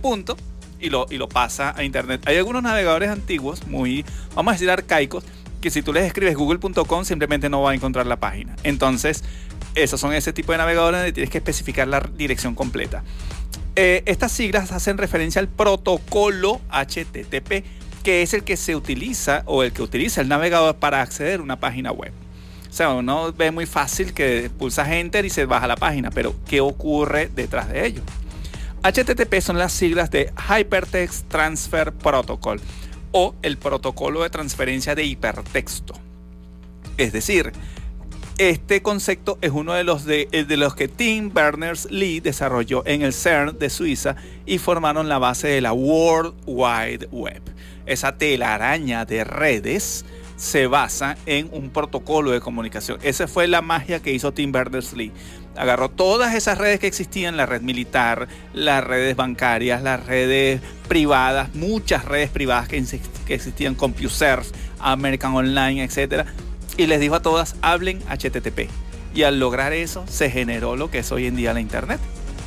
Y lo, y lo pasa a Internet. Hay algunos navegadores antiguos, muy, vamos a decir, arcaicos, que si tú les escribes google punto com simplemente no va a encontrar la página. Entonces, esos son ese tipo de navegadores donde tienes que especificar la dirección completa. Eh, estas siglas hacen referencia al protocolo H T T P, que es el que se utiliza o el que utiliza el navegador para acceder a una página web. O sea, uno ve muy fácil que pulsas Enter y se baja la página, pero ¿qué ocurre detrás de ello? H T T P son las siglas de Hypertext Transfer Protocol o el protocolo de transferencia de hipertexto. Es decir, este concepto es uno de los, de, de los que Tim Berners-Lee desarrolló en el CERN de Suiza y formaron la base de la World Wide Web. Esa telaraña de redes se basa en un protocolo de comunicación. Esa fue la magia que hizo Tim Berners-Lee. Agarró todas esas redes que existían, la red militar, las redes bancarias, las redes privadas, muchas redes privadas que, que existían, CompuServe, American Online, etcétera, y les dijo a todas, hablen H T T P. Y al lograr eso, se generó lo que es hoy en día la Internet.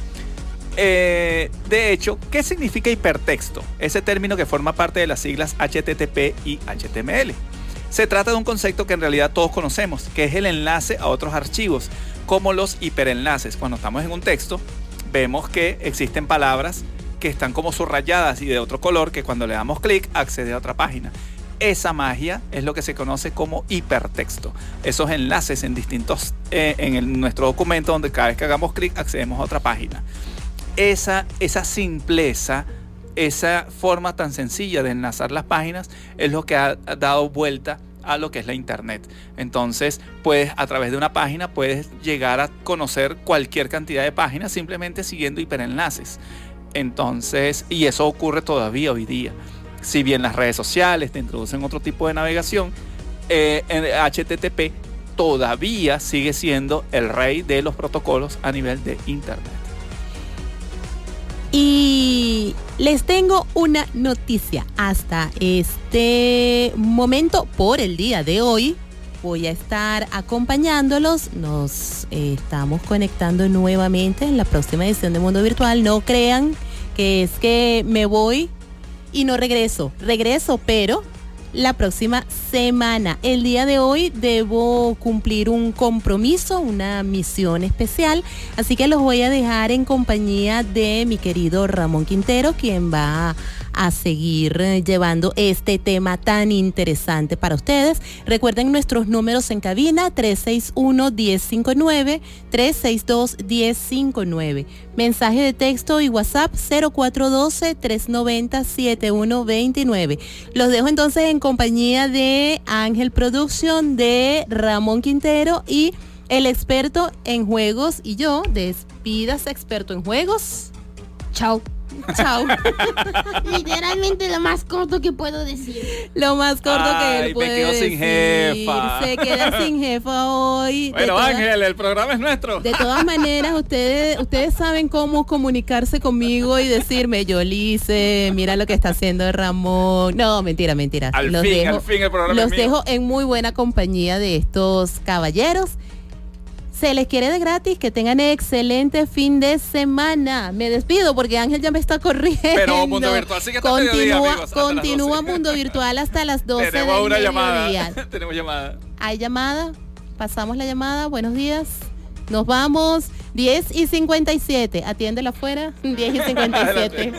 Eh, de hecho, ¿qué significa hipertexto? Ese término que forma parte de las siglas H T T P y H T M L. Se trata de un concepto que en realidad todos conocemos, que es el enlace a otros archivos, como los hiperenlaces. Cuando estamos en un texto, vemos que existen palabras que están como subrayadas y de otro color, que cuando le damos clic accede a otra página. Esa magia es lo que se conoce como hipertexto. Esos enlaces en distintos, eh, en el, nuestro documento, donde cada vez que hagamos clic accedemos a otra página. Esa, esa simpleza, esa forma tan sencilla de enlazar las páginas es lo que ha dado vuelta a lo que es la Internet. Entonces, puedes, a través de una página puedes llegar a conocer cualquier cantidad de páginas simplemente siguiendo hiperenlaces. Entonces, y eso ocurre todavía hoy día. Si bien las redes sociales te introducen otro tipo de navegación, eh, en H T T P todavía sigue siendo el rey de los protocolos a nivel de Internet. Y les tengo una noticia. Hasta este momento, por el día de hoy, voy a estar acompañándolos. Nos eh, estamos conectando nuevamente en la próxima edición de Mundo Virtual. No crean que es que me voy y no regreso. Regreso, pero la próxima semana. El día de hoy debo cumplir un compromiso, una misión especial, así que los voy a dejar en compañía de mi querido Ramón Quintero, quien va a seguir llevando este tema tan interesante para ustedes. Recuerden nuestros números en cabina: tres seis uno, uno cero cinco nueve, tres seis dos, uno cero cinco nueve. Mensaje de texto y WhatsApp cero cuatro uno dos, tres nueve cero, siete uno dos nueve. Los dejo entonces en compañía de Ángel Production, de Ramón Quintero y el experto en juegos, y yo, despídase, experto en juegos. Chao. Chao. Literalmente lo más corto que puedo decir. Lo más corto Ay, que él me puede quedo sin decir. jefa. Se queda sin jefa hoy. Bueno, De todas- Ángel, el programa es nuestro. De todas maneras, ustedes, ustedes saben cómo comunicarse conmigo y decirme, Yolice, mira lo que está haciendo Ramón. No, mentira, mentira. Al los fin, dejo, al fin el programa los es mío. dejo en muy buena compañía de estos caballeros. Se les quiere de gratis, que tengan excelente fin de semana. Me despido porque Ángel ya me está corriendo. Pero Mundo Virtual sigue hasta continúa, mediodía, amigos, hasta las continúa doce. Mundo Virtual hasta las doce Tenemos del una mediodía. llamada. Tenemos llamada. Hay llamada, pasamos la llamada, buenos días. Nos vamos, diez y cincuenta y siete. Atiéndela afuera, diez y cincuenta y siete.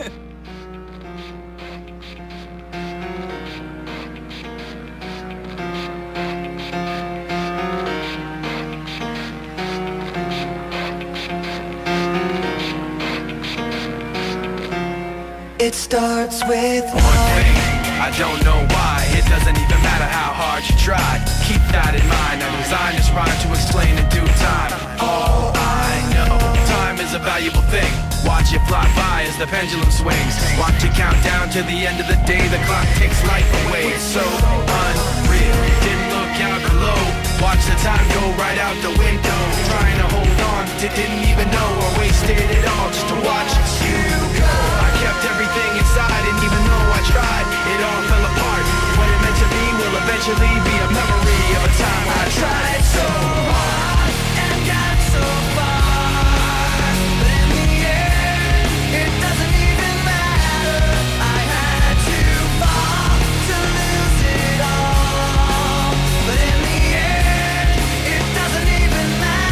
It starts with one thing, I don't know why. It doesn't even matter how hard you try. Keep that in mind. I designed this rhyme to explain in due time. All I know, time is a valuable thing. Watch it fly by as the pendulum swings. Watch it count down to the end of the day. The clock takes life away. It's so unreal. Didn't look out below. Watch the time go right out the window. Trying to hold on, didn't even know or wasted it all just to watch you go. I kept everything inside, and even though I tried, it all fell apart. What it meant to be will eventually be a memory of a time when I tried so hard and got so far. But in the end, it doesn't even matter. I had to fall to lose it all. But in the end, it doesn't even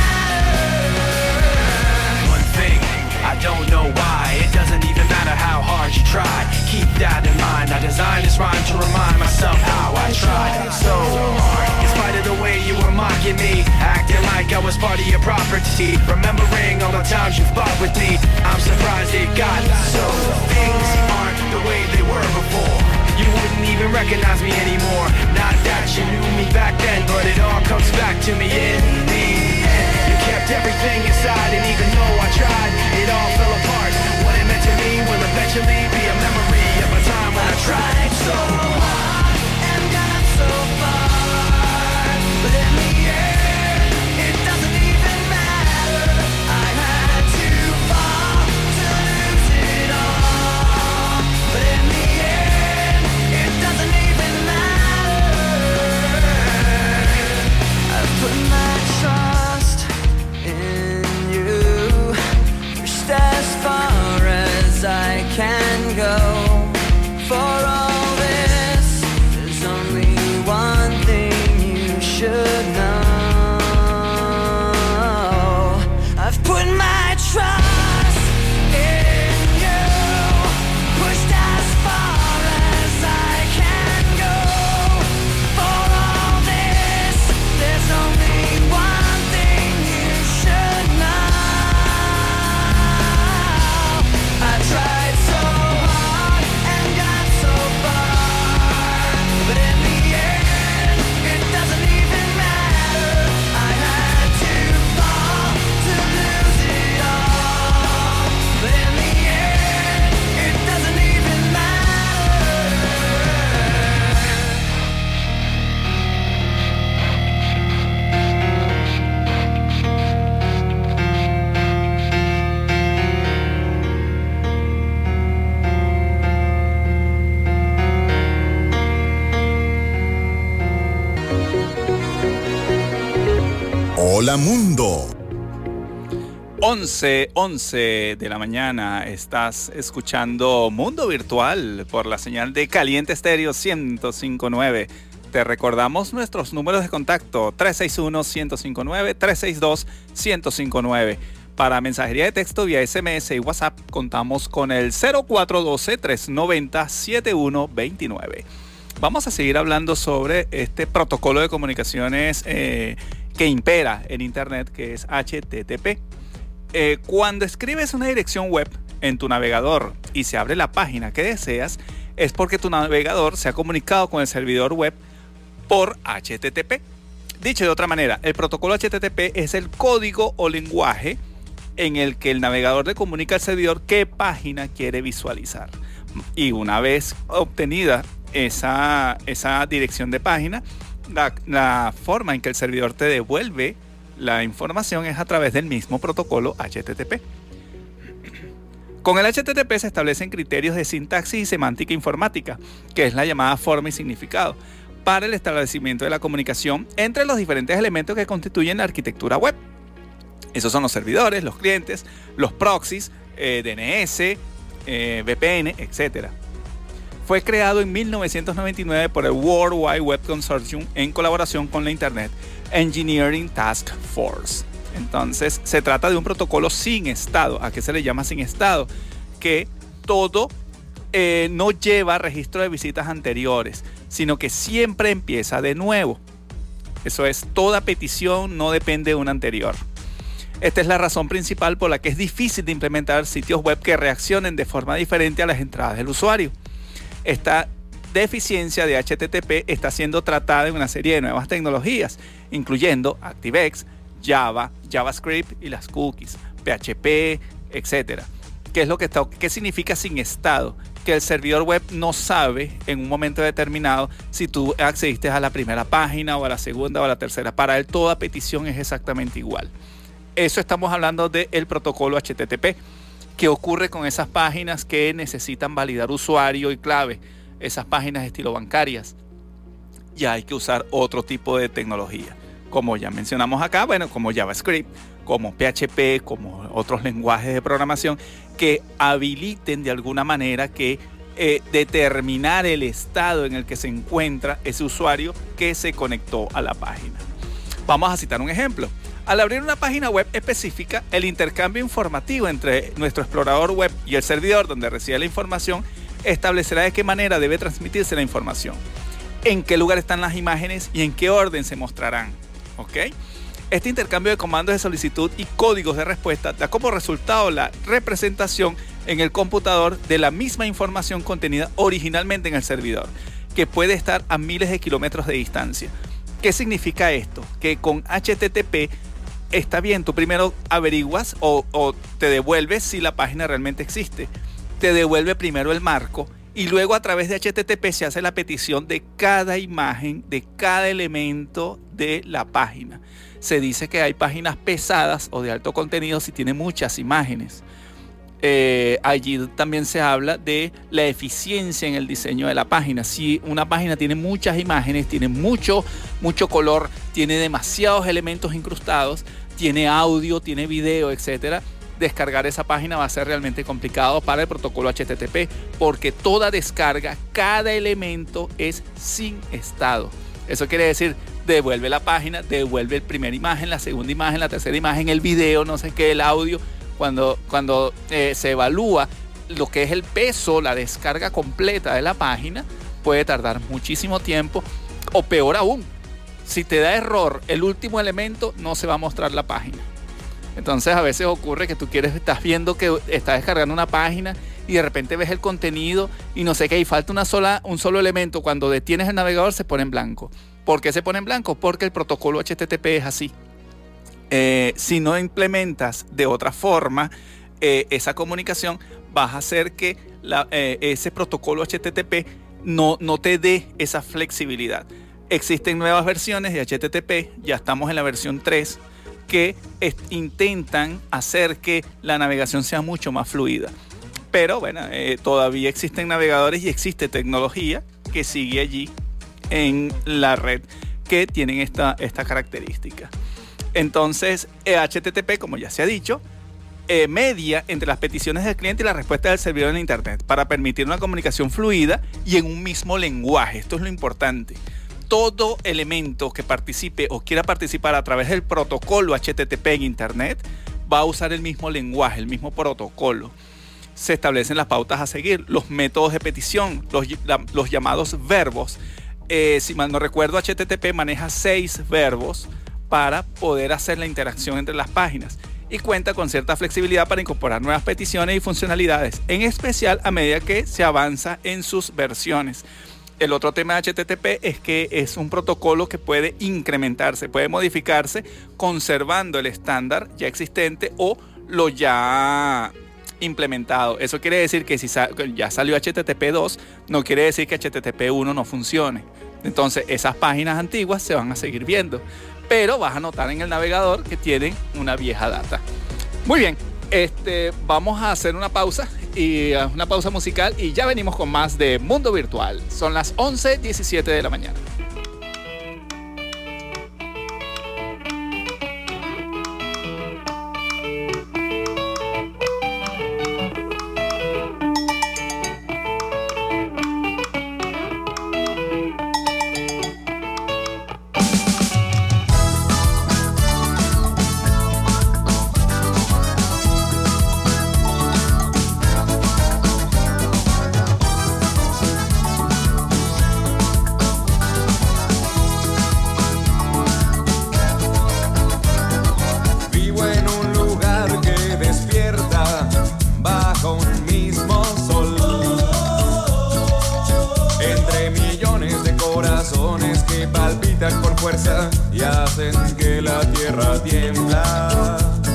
matter. One thing, I don't know why. It doesn't even matter how hard you try. Keep that in mind. I designed this rhyme to remind myself how I tried so hard. In spite of the way you were mocking me, acting like I was part of your property, remembering all the times you fought with me, I'm surprised it got so. Things aren't the way they were before. You wouldn't even recognize me anymore. Not that you knew me back then, but it all comes back to me in the end. You kept everything inside, and even though I tried, it all fell apart. What it meant to me will eventually be a memory of a time when I tried so hard and got so far. But in the end, it doesn't even matter. I had to fall to lose it all. But in the end, it doesn't even matter. I've put my trust in you. Pushed as far as I can go. For all this, there's only one thing you should know. I've put my trust in you. Pushed as far as I can go. For all this, there's only one thing you should know. I tried so hard and got so far, but in the end, it doesn't even matter. I had to fall to lose it all, but in the end, it doesn't even matter. Hola Mundo. once, once de la mañana estás escuchando Mundo Virtual por la señal de Caliente Estéreo ciento cinco punto nueve. Te recordamos nuestros números de contacto tres seis uno, uno cero cinco nueve, tres seis dos, uno cero cinco nueve. Para mensajería de texto vía S M S y WhatsApp contamos con el cero cuatro uno dos, tres nueve cero, siete uno dos nueve. Vamos a seguir hablando sobre este protocolo de comunicaciones eh, que impera en Internet, que es H T T P. Eh, cuando escribes una dirección web en tu navegador y se abre la página que deseas, es porque tu navegador se ha comunicado con el servidor web por H T T P. Dicho de otra manera, el protocolo H T T P es el código o lenguaje en el que el navegador le comunica al servidor qué página quiere visualizar. Y una vez obtenida esa, esa dirección de página, la, la forma en que el servidor te devuelve la información es a través del mismo protocolo H T T P. Con el H T T P se establecen criterios de sintaxis y semántica informática, que es la llamada forma y significado, para el establecimiento de la comunicación entre los diferentes elementos que constituyen la arquitectura web. Esos son los servidores, los clientes, los proxies, eh, D N S, eh, V P N, etcétera. Fue creado en mil novecientos noventa y nueve por el World Wide Web Consortium en colaboración con la Internet Engineering Task Force. Entonces, se trata de un protocolo sin estado. ¿A qué se le llama sin estado? Que todo eh, no lleva registro de visitas anteriores, sino que siempre empieza de nuevo. Eso es, toda petición no depende de una anterior. Esta es la razón principal por la que es difícil de implementar sitios web que reaccionen de forma diferente a las entradas del usuario. Esta deficiencia de H T T P está siendo tratada en una serie de nuevas tecnologías, incluyendo ActiveX, Java, JavaScript y las cookies, P H P, etcétera. ¿Qué es lo que está, qué significa sin estado? Que el servidor web no sabe en un momento determinado si tú accediste a la primera página o a la segunda o a la tercera. Para él toda petición es exactamente igual. Eso estamos hablando del protocolo H T T P. ¿Qué ocurre con esas páginas que necesitan validar usuario y clave? Esas páginas de estilo bancarias. Ya hay que usar otro tipo de tecnología. Como ya mencionamos acá, bueno, como JavaScript, como P H P, como otros lenguajes de programación que habiliten de alguna manera que eh, determinar el estado en el que se encuentra ese usuario que se conectó a la página. Vamos a citar un ejemplo. Al abrir una página web específica, el intercambio informativo entre nuestro explorador web y el servidor donde recibe la información establecerá de qué manera debe transmitirse la información, en qué lugar están las imágenes y en qué orden se mostrarán. ¿Ok? Este intercambio de comandos de solicitud y códigos de respuesta da como resultado la representación en el computador de la misma información contenida originalmente en el servidor, que puede estar a miles de kilómetros de distancia. ¿Qué significa esto? Que con H T T P está bien, tú primero averiguas o, o te devuelves si la página realmente existe. Te devuelve primero el marco y luego a través de H T T P se hace la petición de cada imagen, de cada elemento de la página. Se dice que hay páginas pesadas o de alto contenido si tiene muchas imágenes. Eh, allí también se habla de la eficiencia en el diseño de la página. Si una página tiene muchas imágenes, tiene mucho, mucho color, tiene demasiados elementos incrustados, tiene audio, tiene video, etcétera, descargar esa página va a ser realmente complicado para el protocolo H T T P, porque toda descarga, cada elemento es sin estado. Eso quiere decir, devuelve la página, devuelve la primera imagen, la segunda imagen, la tercera imagen, el video, no sé qué, el audio. Cuando, cuando eh, se evalúa lo que es el peso, la descarga completa de la página, puede tardar muchísimo tiempo, o peor aún, si te da error el último elemento, no se va a mostrar la página. Entonces a veces ocurre que tú quieres, estás viendo que estás descargando una página y de repente ves el contenido y no sé qué, y falta una sola, un solo elemento. Cuando detienes el navegador se pone en blanco. ¿Por qué se pone en blanco? Porque el protocolo H T T P es así. Eh, si no implementas de otra forma eh, esa comunicación, vas a hacer que la, eh, ese protocolo H T T P no, no te dé esa flexibilidad. Existen nuevas versiones de H T T P, ya estamos en la versión tres, que est- intentan hacer que la navegación sea mucho más fluida. Pero bueno, eh, todavía existen navegadores y existe tecnología que sigue allí en la red que tienen esta, esta característica. Entonces, H T T P, como ya se ha dicho, eh, media entre las peticiones del cliente y la respuesta del servidor en Internet para permitir una comunicación fluida y en un mismo lenguaje. Esto es lo importante. Todo elemento que participe o quiera participar a través del protocolo H T T P en Internet va a usar el mismo lenguaje, el mismo protocolo. Se establecen las pautas a seguir, los métodos de petición, los, los llamados verbos. Eh, si mal no recuerdo, H T T P maneja seis verbos para poder hacer la interacción entre las páginas y cuenta con cierta flexibilidad para incorporar nuevas peticiones y funcionalidades, en especial a medida que se avanza en sus versiones. El otro tema de H T T P es que es un protocolo que puede incrementarse, puede modificarse conservando el estándar ya existente o lo ya implementado. Eso quiere decir que si sa- ya salió H T T P dos, no quiere decir que H T T P uno no funcione. Entonces esas páginas antiguas se van a seguir viendo, pero vas a notar en el navegador que tienen una vieja data. Muy bien, este, vamos a hacer una pausa, y uh, una pausa musical, y ya venimos con más de Mundo Virtual. Son las once diecisiete de la mañana. Y hacen que la tierra tiembla.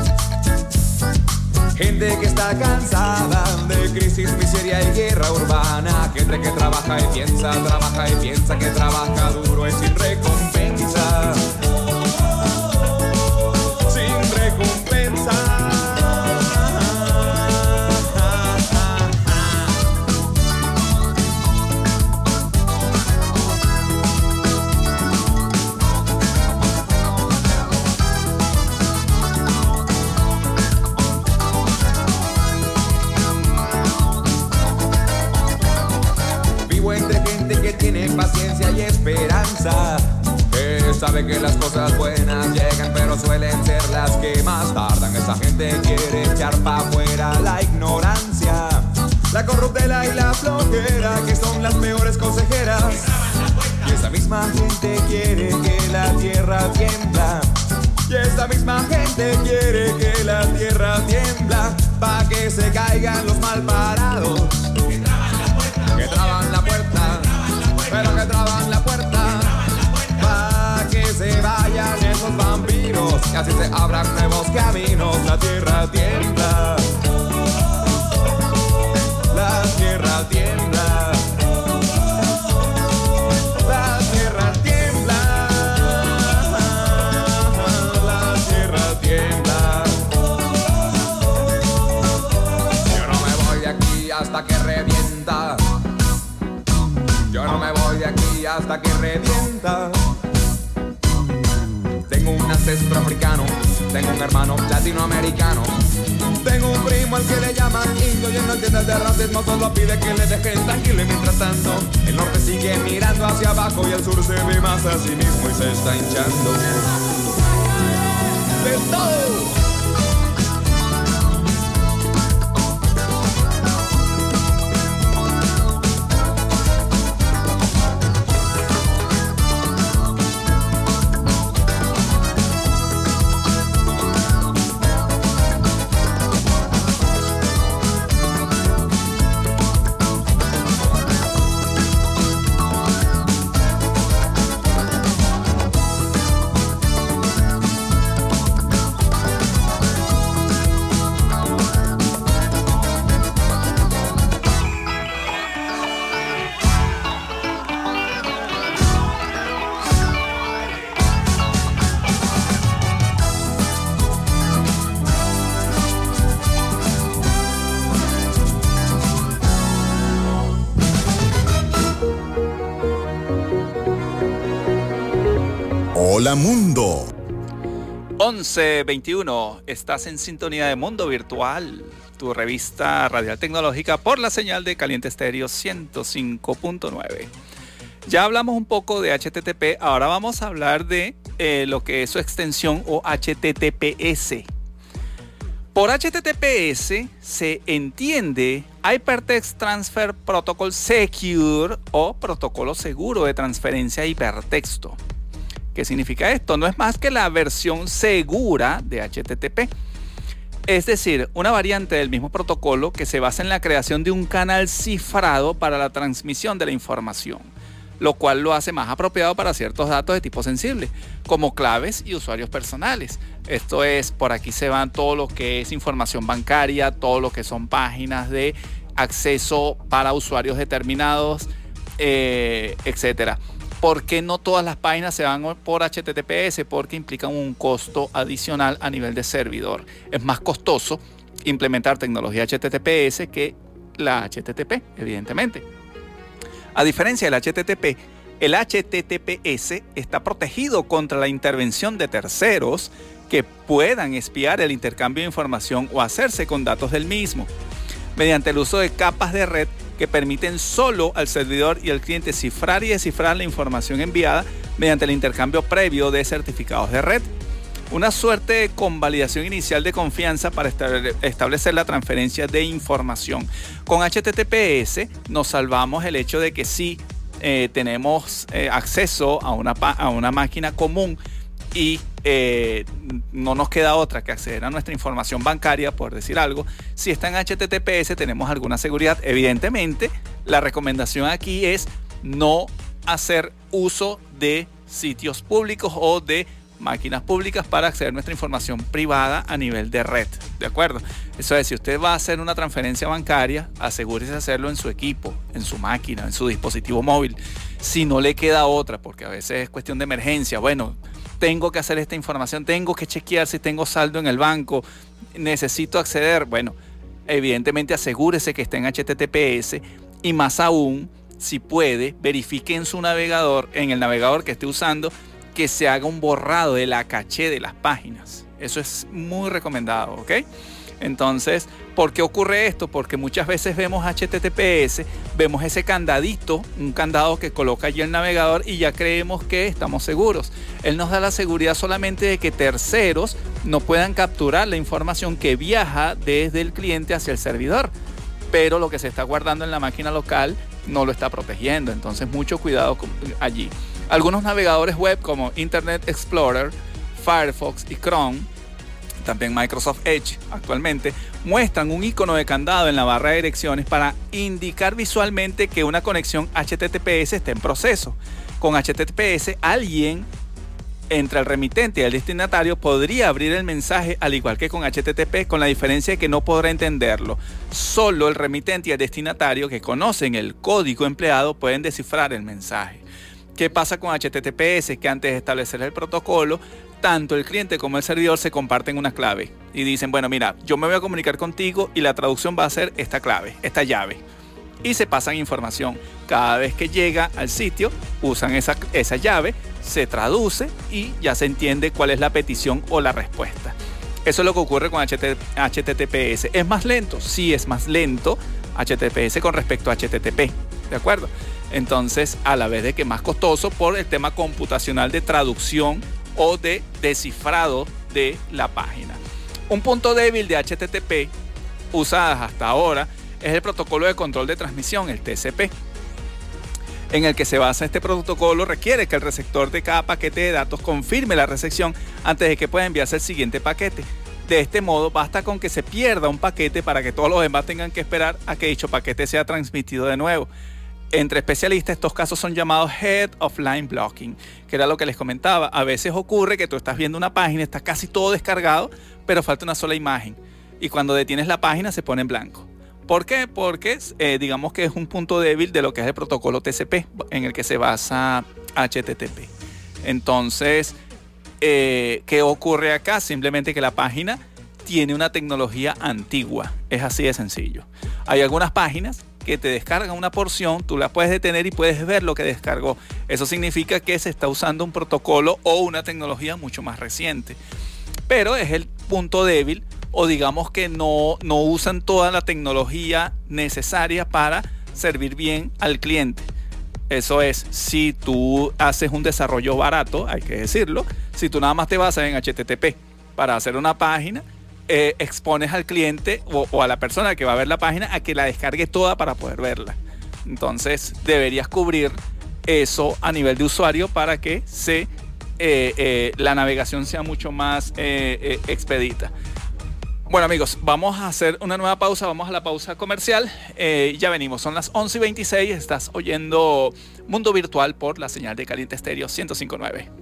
Gente que está cansada de crisis, miseria y guerra urbana. Gente que trabaja y piensa, trabaja y piensa que trabaja duro y sin recompensa. Sin recompensa. Tiene paciencia y esperanza, que sabe que las cosas buenas llegan, pero suelen ser las que más tardan. Esa gente quiere echar pa' afuera la ignorancia, la corruptela y la flojera, que son las peores consejeras. Y esa misma gente quiere que la tierra tiembla. Y esa misma gente quiere que la tierra tiembla, pa' que se caigan los malparados, que traban la puerta, pero que traban la puerta, pa' que se vayan esos vampiros, y así se abran nuevos caminos. La tierra tiembla, la tierra tiembla, la tierra tiembla, la tierra tiembla. Yo no me voy de aquí hasta que revienta. Yo no me voy de aquí hasta que revienta. Tengo un ancestro africano, tengo un hermano latinoamericano, tengo un primo al que le llaman indio y él no entiende de racismo, solo pide que le dejen tranquilo. Y mientras tanto, el norte sigue mirando hacia abajo y el sur se ve más a sí mismo y se está hinchando. ¡De todo! Hola Mundo. once veintiuno, estás en sintonía de Mundo Virtual, tu revista radial tecnológica por la señal de Caliente Estéreo ciento cinco punto nueve. Ya hablamos un poco de H T T P, ahora vamos a hablar de eh, lo que es su extensión o H T T P S. Por H T T P S se entiende Hypertext Transfer Protocol Secure o protocolo seguro de transferencia de hipertexto. ¿Qué significa esto? No es más que la versión segura de H T T P. Es decir, una variante del mismo protocolo que se basa en la creación de un canal cifrado para la transmisión de la información. lo cual lo hace más apropiado para ciertos datos de tipo sensible, como claves y usuarios personales. Esto es, por aquí se van todo lo que es información bancaria, todo lo que son páginas de acceso para usuarios determinados, eh, etcétera. ¿Por qué no todas las páginas se van por H T T P S? Porque implican un costo adicional a nivel de servidor. Es más costoso implementar tecnología H T T P S que la H T T P, evidentemente. A diferencia del H T T P, el H T T P S está protegido contra la intervención de terceros que puedan espiar el intercambio de información o hacerse con datos del mismo, mediante el uso de capas de red que permiten solo al servidor y al cliente cifrar y descifrar la información enviada mediante el intercambio previo de certificados de red. Una suerte de convalidación inicial de confianza para establecer la transferencia de información. Con H T T P S nos salvamos el hecho de que sí eh, tenemos eh, acceso a una, a una máquina común y eh, no nos queda otra que acceder a nuestra información bancaria, por decir algo. Si está en H T T P S tenemos alguna seguridad. Evidentemente, la recomendación aquí es no hacer uso de sitios públicos o de máquinas públicas para acceder a nuestra información privada a nivel de red, ¿de acuerdo? Eso es, si usted va a hacer una transferencia bancaria, asegúrese de hacerlo en su equipo, en su máquina, en su dispositivo móvil. Si no le queda otra, porque a veces es cuestión de emergencia, bueno, tengo que hacer esta información, tengo que chequear si tengo saldo en el banco, necesito acceder, bueno, evidentemente asegúrese que esté en H T T P S y más aún, si puede, verifique en su navegador, en el navegador que esté usando, que se haga un borrado de la caché de las páginas. Eso es muy recomendado, ¿ok? Entonces, ¿por qué ocurre esto? Porque muchas veces vemos H T T P S, vemos ese candadito, un candado que coloca allí el navegador y ya creemos que estamos seguros. Él nos da la seguridad solamente de que terceros no puedan capturar la información que viaja desde el cliente hacia el servidor, pero lo que se está guardando en la máquina local no lo está protegiendo. Entonces, mucho cuidado allí. Algunos navegadores web como Internet Explorer, Firefox y Chrome, también Microsoft Edge actualmente, muestran un icono de candado en la barra de direcciones para indicar visualmente que una conexión H T T P S está en proceso. Con H T T P S, alguien entre el remitente y el destinatario podría abrir el mensaje al igual que con H T T P, con la diferencia de que no podrá entenderlo. Solo el remitente y el destinatario, que conocen el código empleado, pueden descifrar el mensaje. ¿Qué pasa con H T T P S? Que antes de establecer el protocolo, tanto el cliente como el servidor se comparten una clave y dicen, bueno, mira, yo me voy a comunicar contigo y la traducción va a ser esta clave, esta llave. Y se pasan información. Cada vez que llega al sitio, usan esa, esa llave, se traduce y ya se entiende cuál es la petición o la respuesta. Eso es lo que ocurre con H T T P S. ¿Es más lento? Sí, es más lento H T T P S con respecto a H T T P, ¿de acuerdo? Entonces, a la vez de que más costoso por el tema computacional de traducción o de descifrado de la página. Un punto débil de H T T P usadas hasta ahora es el protocolo de control de transmisión, el T C P. En el que se basa este protocolo requiere que el receptor de cada paquete de datos confirme la recepción antes de que pueda enviarse el siguiente paquete. De este modo, basta con que se pierda un paquete para que todos los demás tengan que esperar a que dicho paquete sea transmitido de nuevo. Entre especialistas, estos casos son llamados Head of Line Blocking, que era lo que les comentaba. A veces ocurre que tú estás viendo una página, está casi todo descargado, pero falta una sola imagen. Y cuando detienes la página se pone en blanco. ¿Por qué? Porque eh, digamos que es un punto débil de lo que es el protocolo T C P, en el que se basa H T T P. Entonces, eh, ¿qué ocurre acá? Simplemente que la página tiene una tecnología antigua. Es así de sencillo. Hay algunas páginas que te descargan una porción, tú la puedes detener y puedes ver lo que descargó. Eso significa que se está usando un protocolo o una tecnología mucho más reciente. Pero es el punto débil, o digamos que no, no usan toda la tecnología necesaria para servir bien al cliente. Eso es, si tú haces un desarrollo barato, hay que decirlo, si tú nada más te basas en H T T P para hacer una página, Eh, expones al cliente o, o a la persona que va a ver la página a que la descargue toda para poder verla. Entonces deberías cubrir eso a nivel de usuario para que se, eh, eh, la navegación sea mucho más eh, eh, expedita. Bueno, amigos, vamos a hacer una nueva pausa. Vamos a la pausa comercial. Eh, ya venimos. Son las once y veintiséis. Estás oyendo Mundo Virtual por la señal de Caliente Estéreo ciento cinco punto nueve.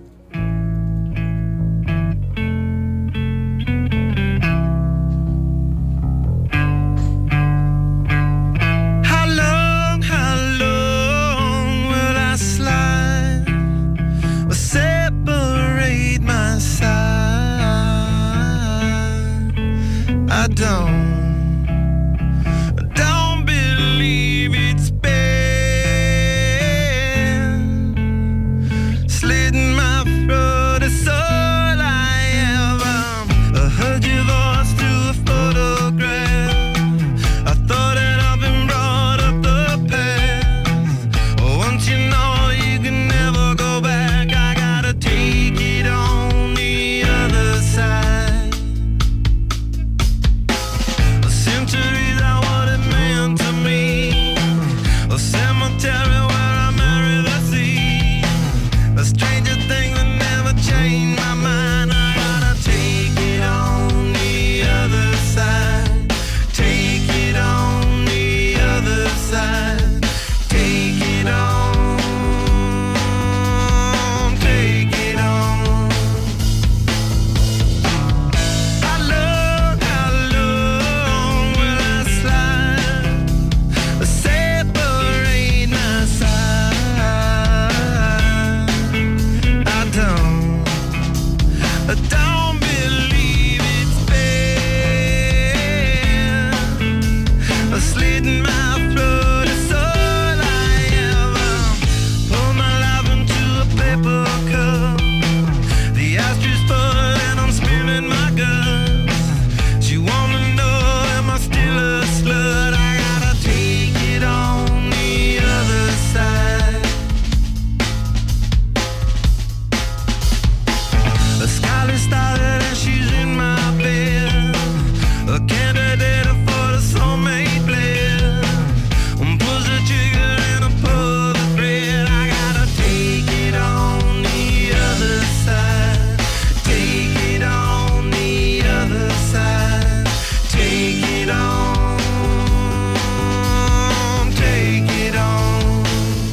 I don't, don't believe it's been slitting my throat. It's all I ever heard your voice through a photograph. I thought that I've been brought up the past. Once you know you can never go back, I gotta take it on the other side. Centuries are what it meant to me. A cemetery where I marry the sea. A stranger thing that never changed my mind. I gotta take it on the other side. Take it on the other side. Take it on. Take it on. I love, I love when I slide, separate my side. I don't, I don't believe it's been slitting my throat. It's all I ever pour my life into a paper cup. The ashtray full and I'm spilling my guts. She wanna know, am I still a slut? I gotta take it on the other side. A scarlet started and she's in my bed. A candidate for the soulmate blend. Pulls the trigger and I pull the thread. I gotta take it on the other side. Take it on the other side. Take it on. Take it on.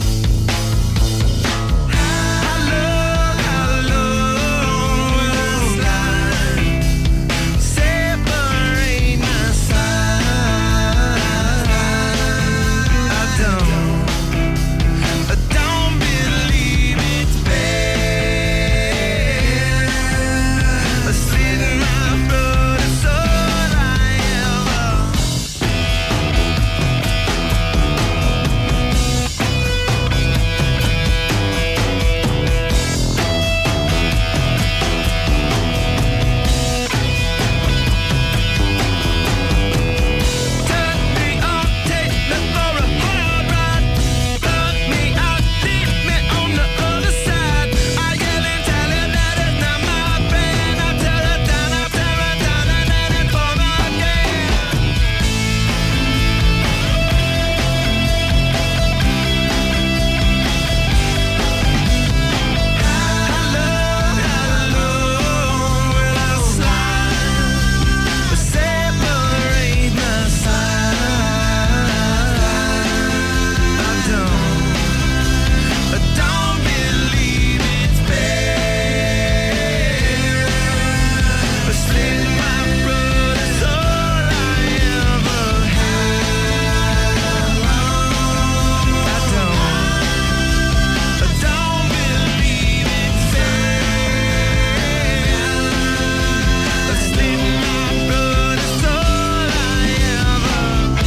I love, I love when I slide. Separate my side. I don't, I don't believe it's been slitting my throat. It's all I ever. Tuck me up, take me for a hard ride. Tuck me out, leave me on the other side. I yell and tell her that it's not my friend. I tear her down, I tear her down, and then it for again. I love, I love when I slide. Separate my side. I don't, I don't believe it's been slitting my throat. It's all I ever had. I don't, I don't believe it's been slitting my throat. It's all I ever.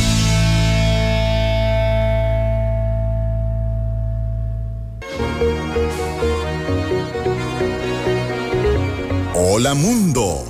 Hola Mundo.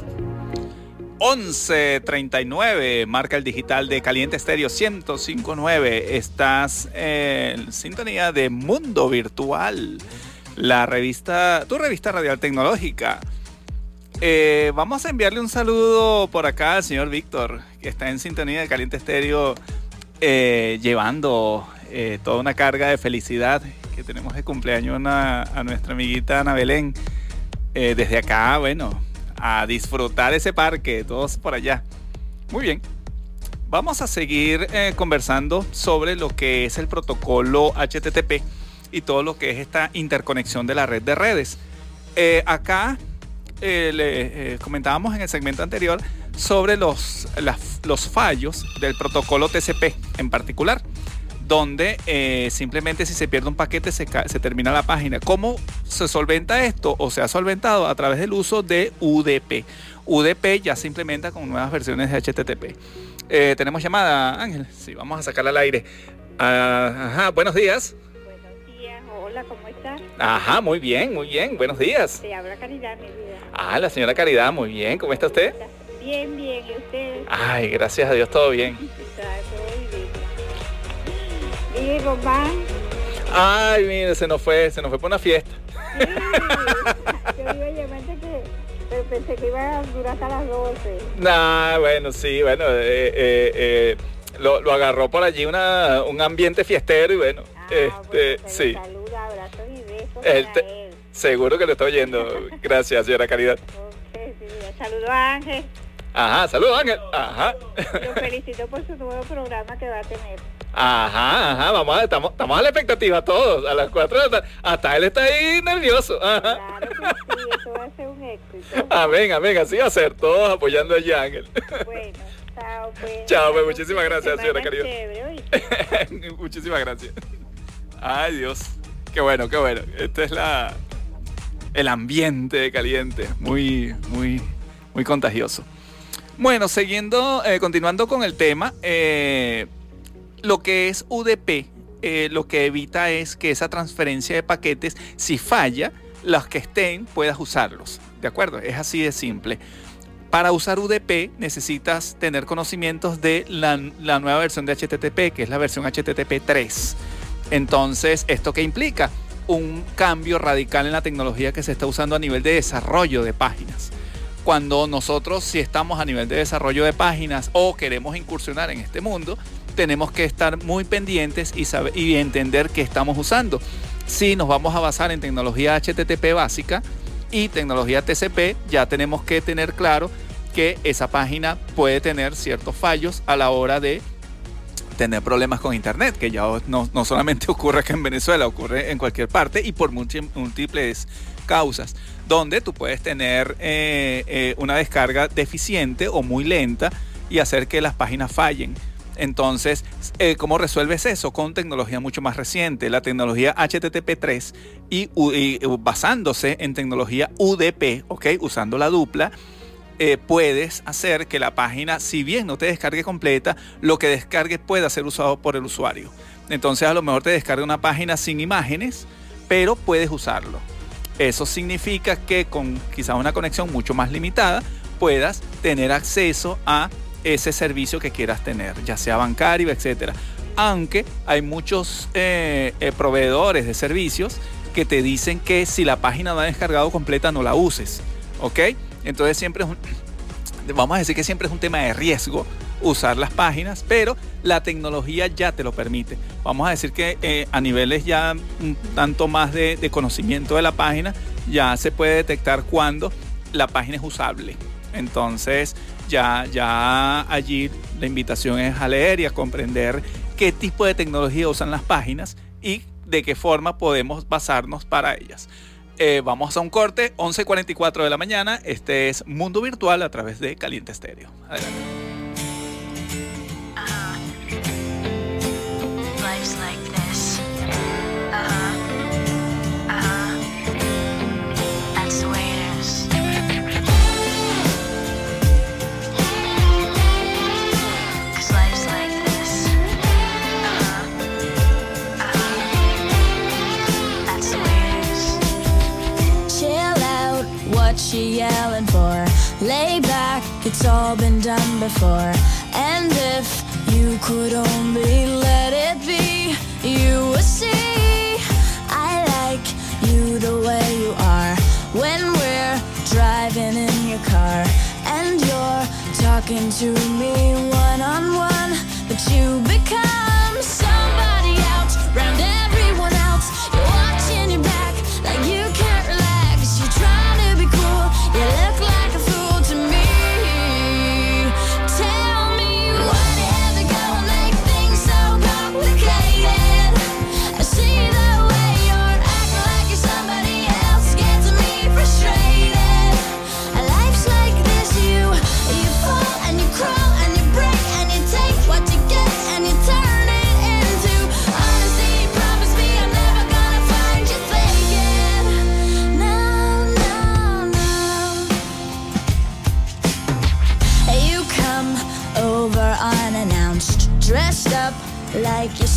once treinta y nueve, marca el digital de Caliente Estéreo ciento cinco punto nueve. Estás en sintonía de Mundo Virtual, la revista, tu revista radial tecnológica. Eh, vamos a enviarle un saludo por acá al señor Víctor, que está en sintonía de Caliente Estéreo, eh, llevando eh, toda una carga de felicidad que tenemos de cumpleaños a, a nuestra amiguita Ana Belén. Eh, desde acá, bueno, a disfrutar ese parque, todos por allá. Muy bien. Vamos a seguir eh, conversando sobre lo que es el protocolo H T T P y todo lo que es esta interconexión de la red de redes. Eh, acá eh, le eh, comentábamos en el segmento anterior sobre los, las, los fallos del protocolo T C P en particular, donde eh, simplemente si se pierde un paquete se, se termina la página. ¿Cómo se solventa esto? O se ha solventado a través del uso de U D P. U D P ya se implementa con nuevas versiones de H T T P. Eh, tenemos llamada, Ángel. Sí, vamos a sacarla al aire. Uh, ajá, buenos días. Buenos días, hola, ¿cómo estás? Ajá, muy bien, muy bien, buenos días. Te habla Caridad, mi vida. Ah, la señora Caridad, muy bien, ¿cómo está usted? Bien, bien, ¿y usted? Ay, gracias a Dios, todo bien. Está todo bien. ¿Y Román? Ay, mire, se nos fue, se nos fue por una fiesta. Sí, yo iba a llamarte que... pero pensé que iba a durar hasta las doce. Nah, bueno, sí, bueno, eh, eh, eh, lo, lo agarró por allí una, un ambiente fiestero y bueno, Ah, este, bueno, sí. Saluda, abrazos y besos Él para te- él. seguro que lo está oyendo. Gracias, señora Caridad. Ok, sí, saludo a Ángel. Ajá, saludos, Ángel. Ajá. Lo felicito por su nuevo programa que va a tener. Ajá, ajá, vamos a, estamos, estamos a la expectativa todos, a las cuatro de la tarde. Hasta él está ahí nervioso. Ajá. Claro que sí, eso va a ser un éxito. Amén, amén, así va a ser, todos apoyando a Ángel. Bueno, chao, pues. Chao, pues, muchísimas gracias, Semana señora Caridad. chévere, ¿oíste? Muchísimas gracias. Ay, Dios. Qué bueno, qué bueno. Este es la el ambiente caliente, muy, muy, muy contagioso. Bueno, siguiendo, eh, continuando con el tema, eh, lo que es U D P, eh, lo que evita es que esa transferencia de paquetes, si falla, los que estén puedas usarlos. ¿De acuerdo? Es así de simple. Para usar U D P necesitas tener conocimientos de la, la nueva versión de H T T P, que es la versión H T T P tres. Entonces, ¿esto qué implica? Un cambio radical en la tecnología que se está usando a nivel de desarrollo de páginas. Cuando nosotros, si estamos a nivel de desarrollo de páginas o queremos incursionar en este mundo, tenemos que estar muy pendientes y, saber, y entender qué estamos usando. Si nos vamos a basar en tecnología H T T P básica y tecnología T C P, ya tenemos que tener claro que esa página puede tener ciertos fallos a la hora de tener problemas con internet, que ya no, no solamente ocurre acá en Venezuela, ocurre en cualquier parte y por múltiples causas, donde tú puedes tener eh, eh, una descarga deficiente o muy lenta y hacer que las páginas fallen. Entonces, eh, ¿cómo resuelves eso? Con tecnología mucho más reciente, la tecnología H T T P tres y, y, y basándose en tecnología U D P, ¿ok? Usando la dupla, eh, puedes hacer que la página, si bien no te descargue completa, lo que descargue pueda ser usado por el usuario. Entonces, a lo mejor te descarga una página sin imágenes, pero puedes usarlo. Eso significa que con quizás una conexión mucho más limitada puedas tener acceso a ese servicio que quieras tener, ya sea bancario, etcétera. Aunque hay muchos eh, eh, proveedores de servicios que te dicen que si la página no ha descargado completa no la uses, ¿ok? Entonces siempre es un, vamos a decir que siempre es un tema de riesgo usar las páginas, pero la tecnología ya te lo permite. Vamos a decir que eh, a niveles ya un tanto más de, de conocimiento de la página, ya se puede detectar cuando la página es usable. Entonces ya, ya allí la invitación es a leer y a comprender qué tipo de tecnología usan las páginas y de qué forma podemos basarnos para ellas. Eh, vamos a un corte, once cuarenta y cuatro de la mañana. Este es Mundo Virtual a través de Caliente Estéreo. Adelante. Life's like this. Uh-huh. Uh-huh. That's the way it is. Cause life's like this. Uh-huh. Uh-huh. That's the way it is. Chill out, what you yelling for? Lay back, it's all been done before. And if you could only let it be, you would see I like you the way you are. When we're driving in your car and you're talking to me one-on-one, but you become somebody else round everyone else. You're watching your back like you can't relax. You're trying to be cool, you look like a fool to me. Tell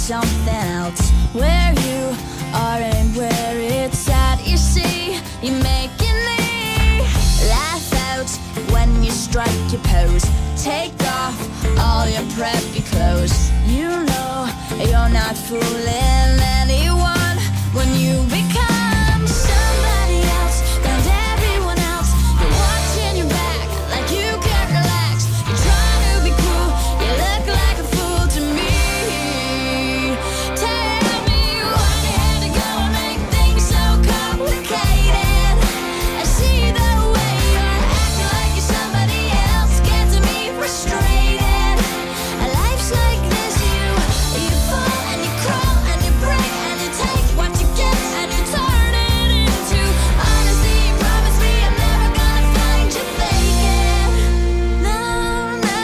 something else. Where you are and where it's at, you see, you're making me laugh out when you strike your pose. Take off all your preppy clothes. You know you're not fooling anyone when you become somebody else. Around everyone else, you're watching your back like you can't relax. You're trying to be cool, you look like a fool to me. Tell me why you had to go and make things so complicated. I see the way you're acting like you're somebody else, gets me frustrated. A life's like this, you you fall and you crawl and you break and you take what you get and you turn it into honesty. You promise me I'm never gonna find you faking. No, no,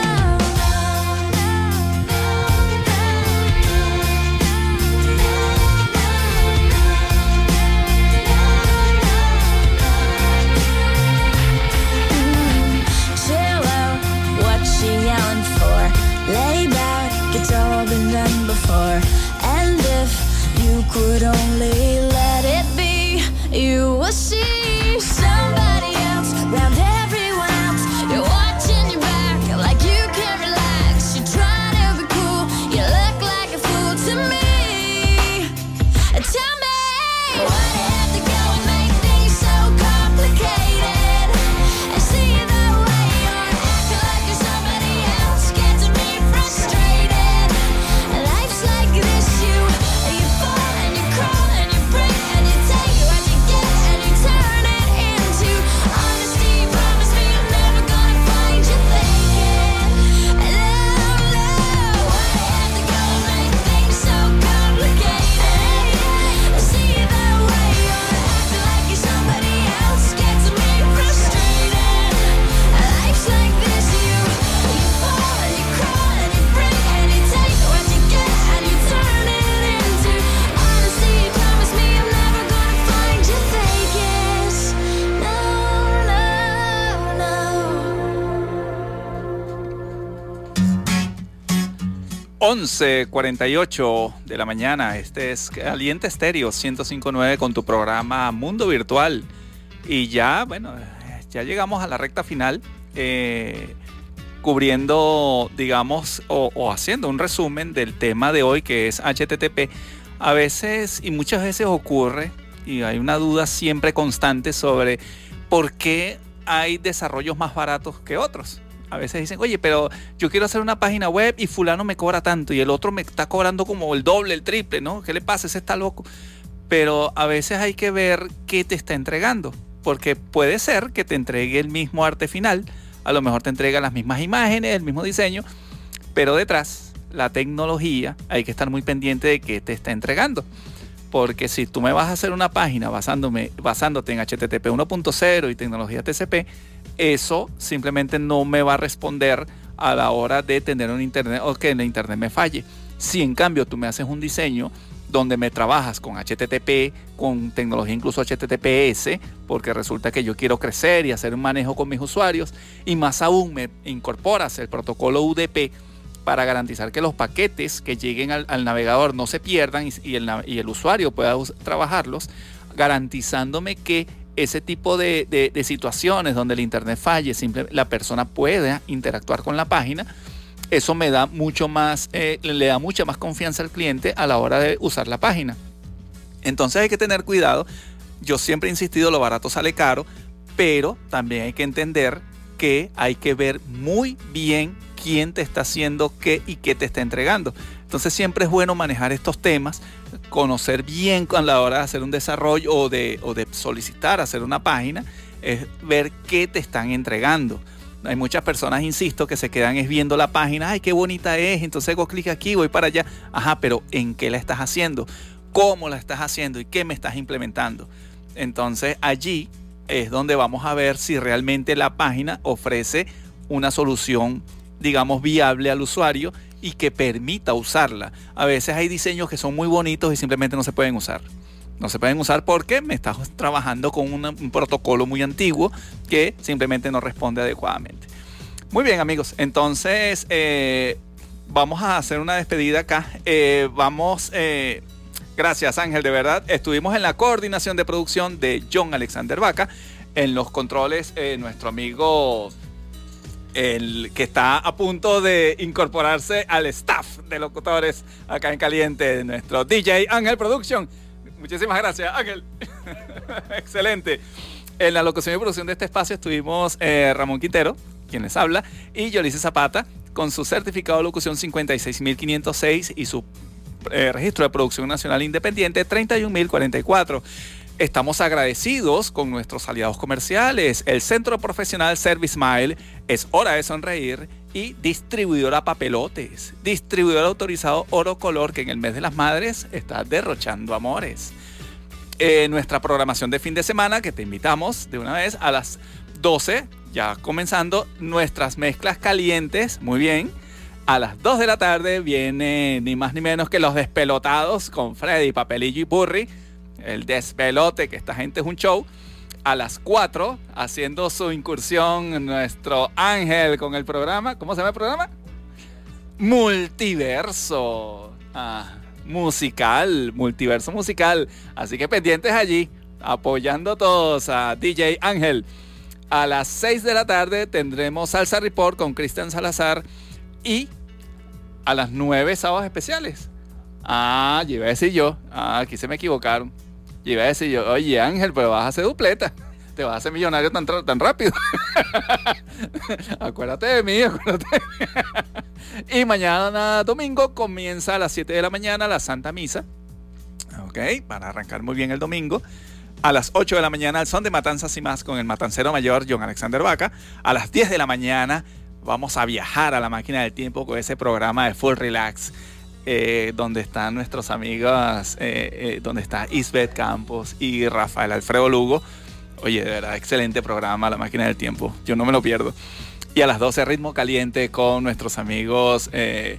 chill out, what you yelling for? Lay back, it's all been done before. And if you could only let it be, you will see somebody else around everyone else. You're watching your back like you can't relax. You're trying to be cool, you look like a fool to me. Tell me why you have to go and make things so complicated. I see the way you're acting like you're somebody else, gets me frustrated. Life's like this, you you fall and you crawl and you break and you take what you get and you turn it into honesty. Promise me I'm never gonna find you faking. Love, love, why you have to go and make things so complicated? I see the way you're acting like you're somebody else, gets me frustrated. Life's like this, you you fall and you crawl and you break and you take what you get and you turn it into honesty. Promise me I'm never gonna find you faking. No, no, no. once cuarenta y ocho de la mañana. Este es Caliente Estéreo ciento cinco punto nueve con tu programa Mundo Virtual. Y ya, bueno, ya llegamos a la recta final, eh, cubriendo, digamos, o, o haciendo un resumen del tema de hoy, que es H T T P. A veces y muchas veces ocurre, y hay una duda siempre constante sobre por qué hay desarrollos más baratos que otros. A veces dicen, oye, pero yo quiero hacer una página web y fulano me cobra tanto y el otro me está cobrando como el doble, el triple, ¿no? ¿Qué le pasa? Ese está loco. Pero a veces hay que ver qué te está entregando, porque puede ser que te entregue el mismo arte final, a lo mejor te entrega las mismas imágenes, el mismo diseño, pero detrás, la tecnología, hay que estar muy pendiente de qué te está entregando. Porque si tú me vas a hacer una página basándome, basándote en H T T P uno punto cero y tecnología T C P, eso simplemente no me va a responder a la hora de tener un internet o que el internet me falle. Si en cambio tú me haces un diseño donde me trabajas con H T T P, con tecnología incluso H T T P S, porque resulta que yo quiero crecer y hacer un manejo con mis usuarios, y más aún me incorporas el protocolo U D P para garantizar que los paquetes que lleguen al, al navegador no se pierdan y, y, el, y el usuario pueda us, trabajarlos, garantizándome que ese tipo de, de, de situaciones donde el internet falle, simple, la persona pueda interactuar con la página. Eso me da mucho más, eh, le da mucha más confianza al cliente a la hora de usar la página. Entonces hay que tener cuidado. Yo siempre he insistido, lo barato sale caro, pero también hay que entender que hay que ver muy bien quién te está haciendo qué y qué te está entregando. Entonces siempre es bueno manejar estos temas, conocer bien a la hora de hacer un desarrollo o de, o de solicitar hacer una página, es ver qué te están entregando. Hay muchas personas, insisto, que se quedan es viendo la página, ay, qué bonita es, entonces hago clic aquí, voy para allá. Ajá, pero ¿en qué la estás haciendo? ¿Cómo la estás haciendo? ¿Y qué me estás implementando? Entonces allí es donde vamos a ver si realmente la página ofrece una solución, digamos, viable al usuario y que permita usarla. A veces hay diseños que son muy bonitos y simplemente no se pueden usar. No se pueden usar porque me estás trabajando con una, un protocolo muy antiguo que simplemente no responde adecuadamente. Muy bien, amigos. Entonces, eh, vamos a hacer una despedida acá. Eh, vamos, eh, gracias Ángel, de verdad. Estuvimos en la coordinación de producción de John Alexander Vaca. En los controles, eh, nuestro amigo, el que está a punto de incorporarse al staff de locutores acá en Caliente, nuestro D J Ángel Production. Muchísimas gracias, Ángel. Excelente. En la locución y producción de este espacio estuvimos eh, Ramón Quintero, quien les habla, y Yolice Zapata, con su certificado de locución cincuenta y seis mil quinientos seis y su eh, registro de producción nacional independiente treinta y un mil cuarenta y cuatro. Estamos agradecidos con nuestros aliados comerciales, el Centro Profesional Service Mile, Es Hora de Sonreír, y Distribuidora Papelotes, distribuidor autorizado Oro Color, que en el mes de las madres está derrochando amores. Eh, nuestra programación de fin de semana, que te invitamos de una vez a las doce, ya comenzando nuestras mezclas calientes, muy bien. A las dos de la tarde viene ni más ni menos que Los Despelotados con Freddy, Papelillo y Burry. El despelote, que esta gente es un show. A las cuatro, haciendo su incursión nuestro Ángel con el programa. ¿Cómo se llama el programa? Multiverso. Ah, musical, multiverso musical. Así que pendientes allí, apoyando todos a D J Ángel. A las seis de la tarde tendremos Salsa Report con Cristian Salazar. Y a las nueve, sábados especiales. Ah, yo iba a decir yo. Ah, aquí se me equivocaron. Yo iba a decir yo, oye Ángel, pero vas a hacer dupleta. Te vas a hacer millonario tan, tan rápido. Acuérdate de mí, acuérdate de mí. Y mañana domingo comienza a las siete de la mañana la Santa Misa. Ok, para arrancar muy bien el domingo. A las ocho de la mañana el son de Matanzas y más con el matancero mayor John Alexander Vaca. A las diez de la mañana vamos a viajar a la máquina del tiempo con ese programa de Full Relax. Eh, donde están nuestros amigos, eh, eh, donde está Isbeth Campos y Rafael Alfredo Lugo. Oye, de verdad, excelente programa, La Máquina del Tiempo. Yo no me lo pierdo. Y a las doce, Ritmo Caliente con nuestros amigos eh,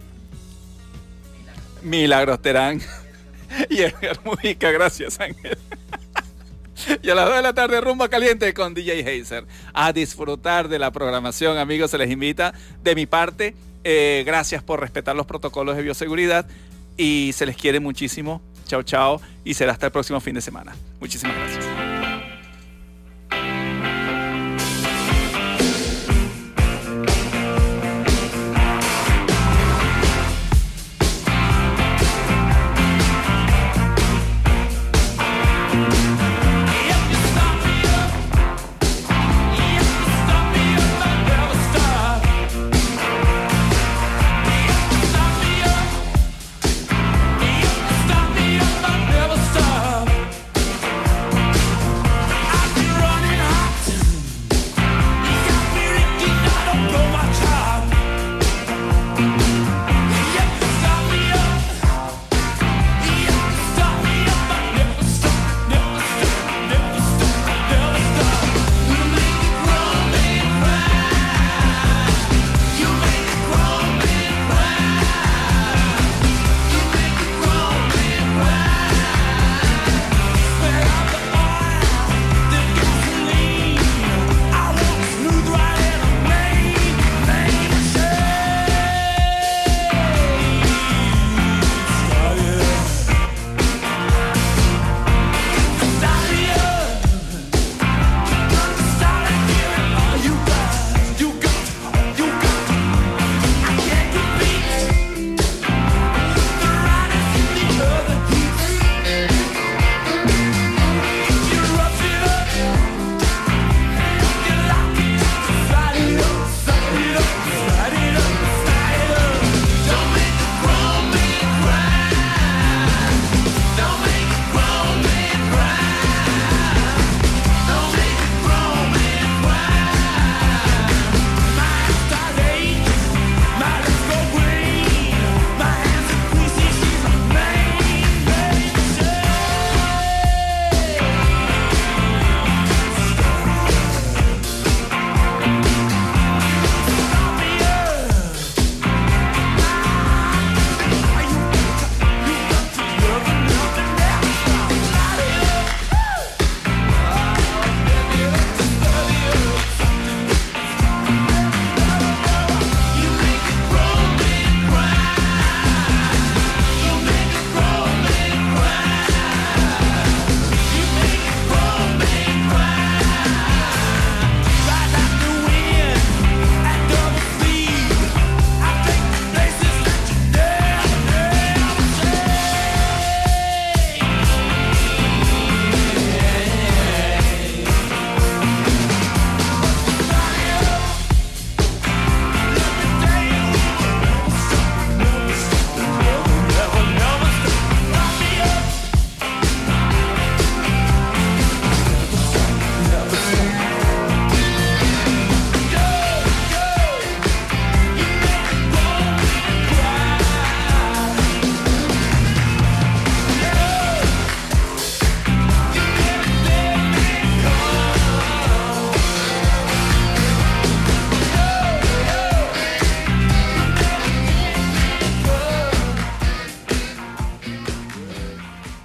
Milagros Terán y Edgar Mujica. Gracias, Ángel. Y a las dos de la tarde, Rumba Caliente con D J Heiser. A disfrutar de la programación, amigos. Se les invita de mi parte. Eh, gracias por respetar los protocolos de bioseguridad y se les quiere muchísimo. Chao, chao, y será hasta el próximo fin de semana. Muchísimas gracias.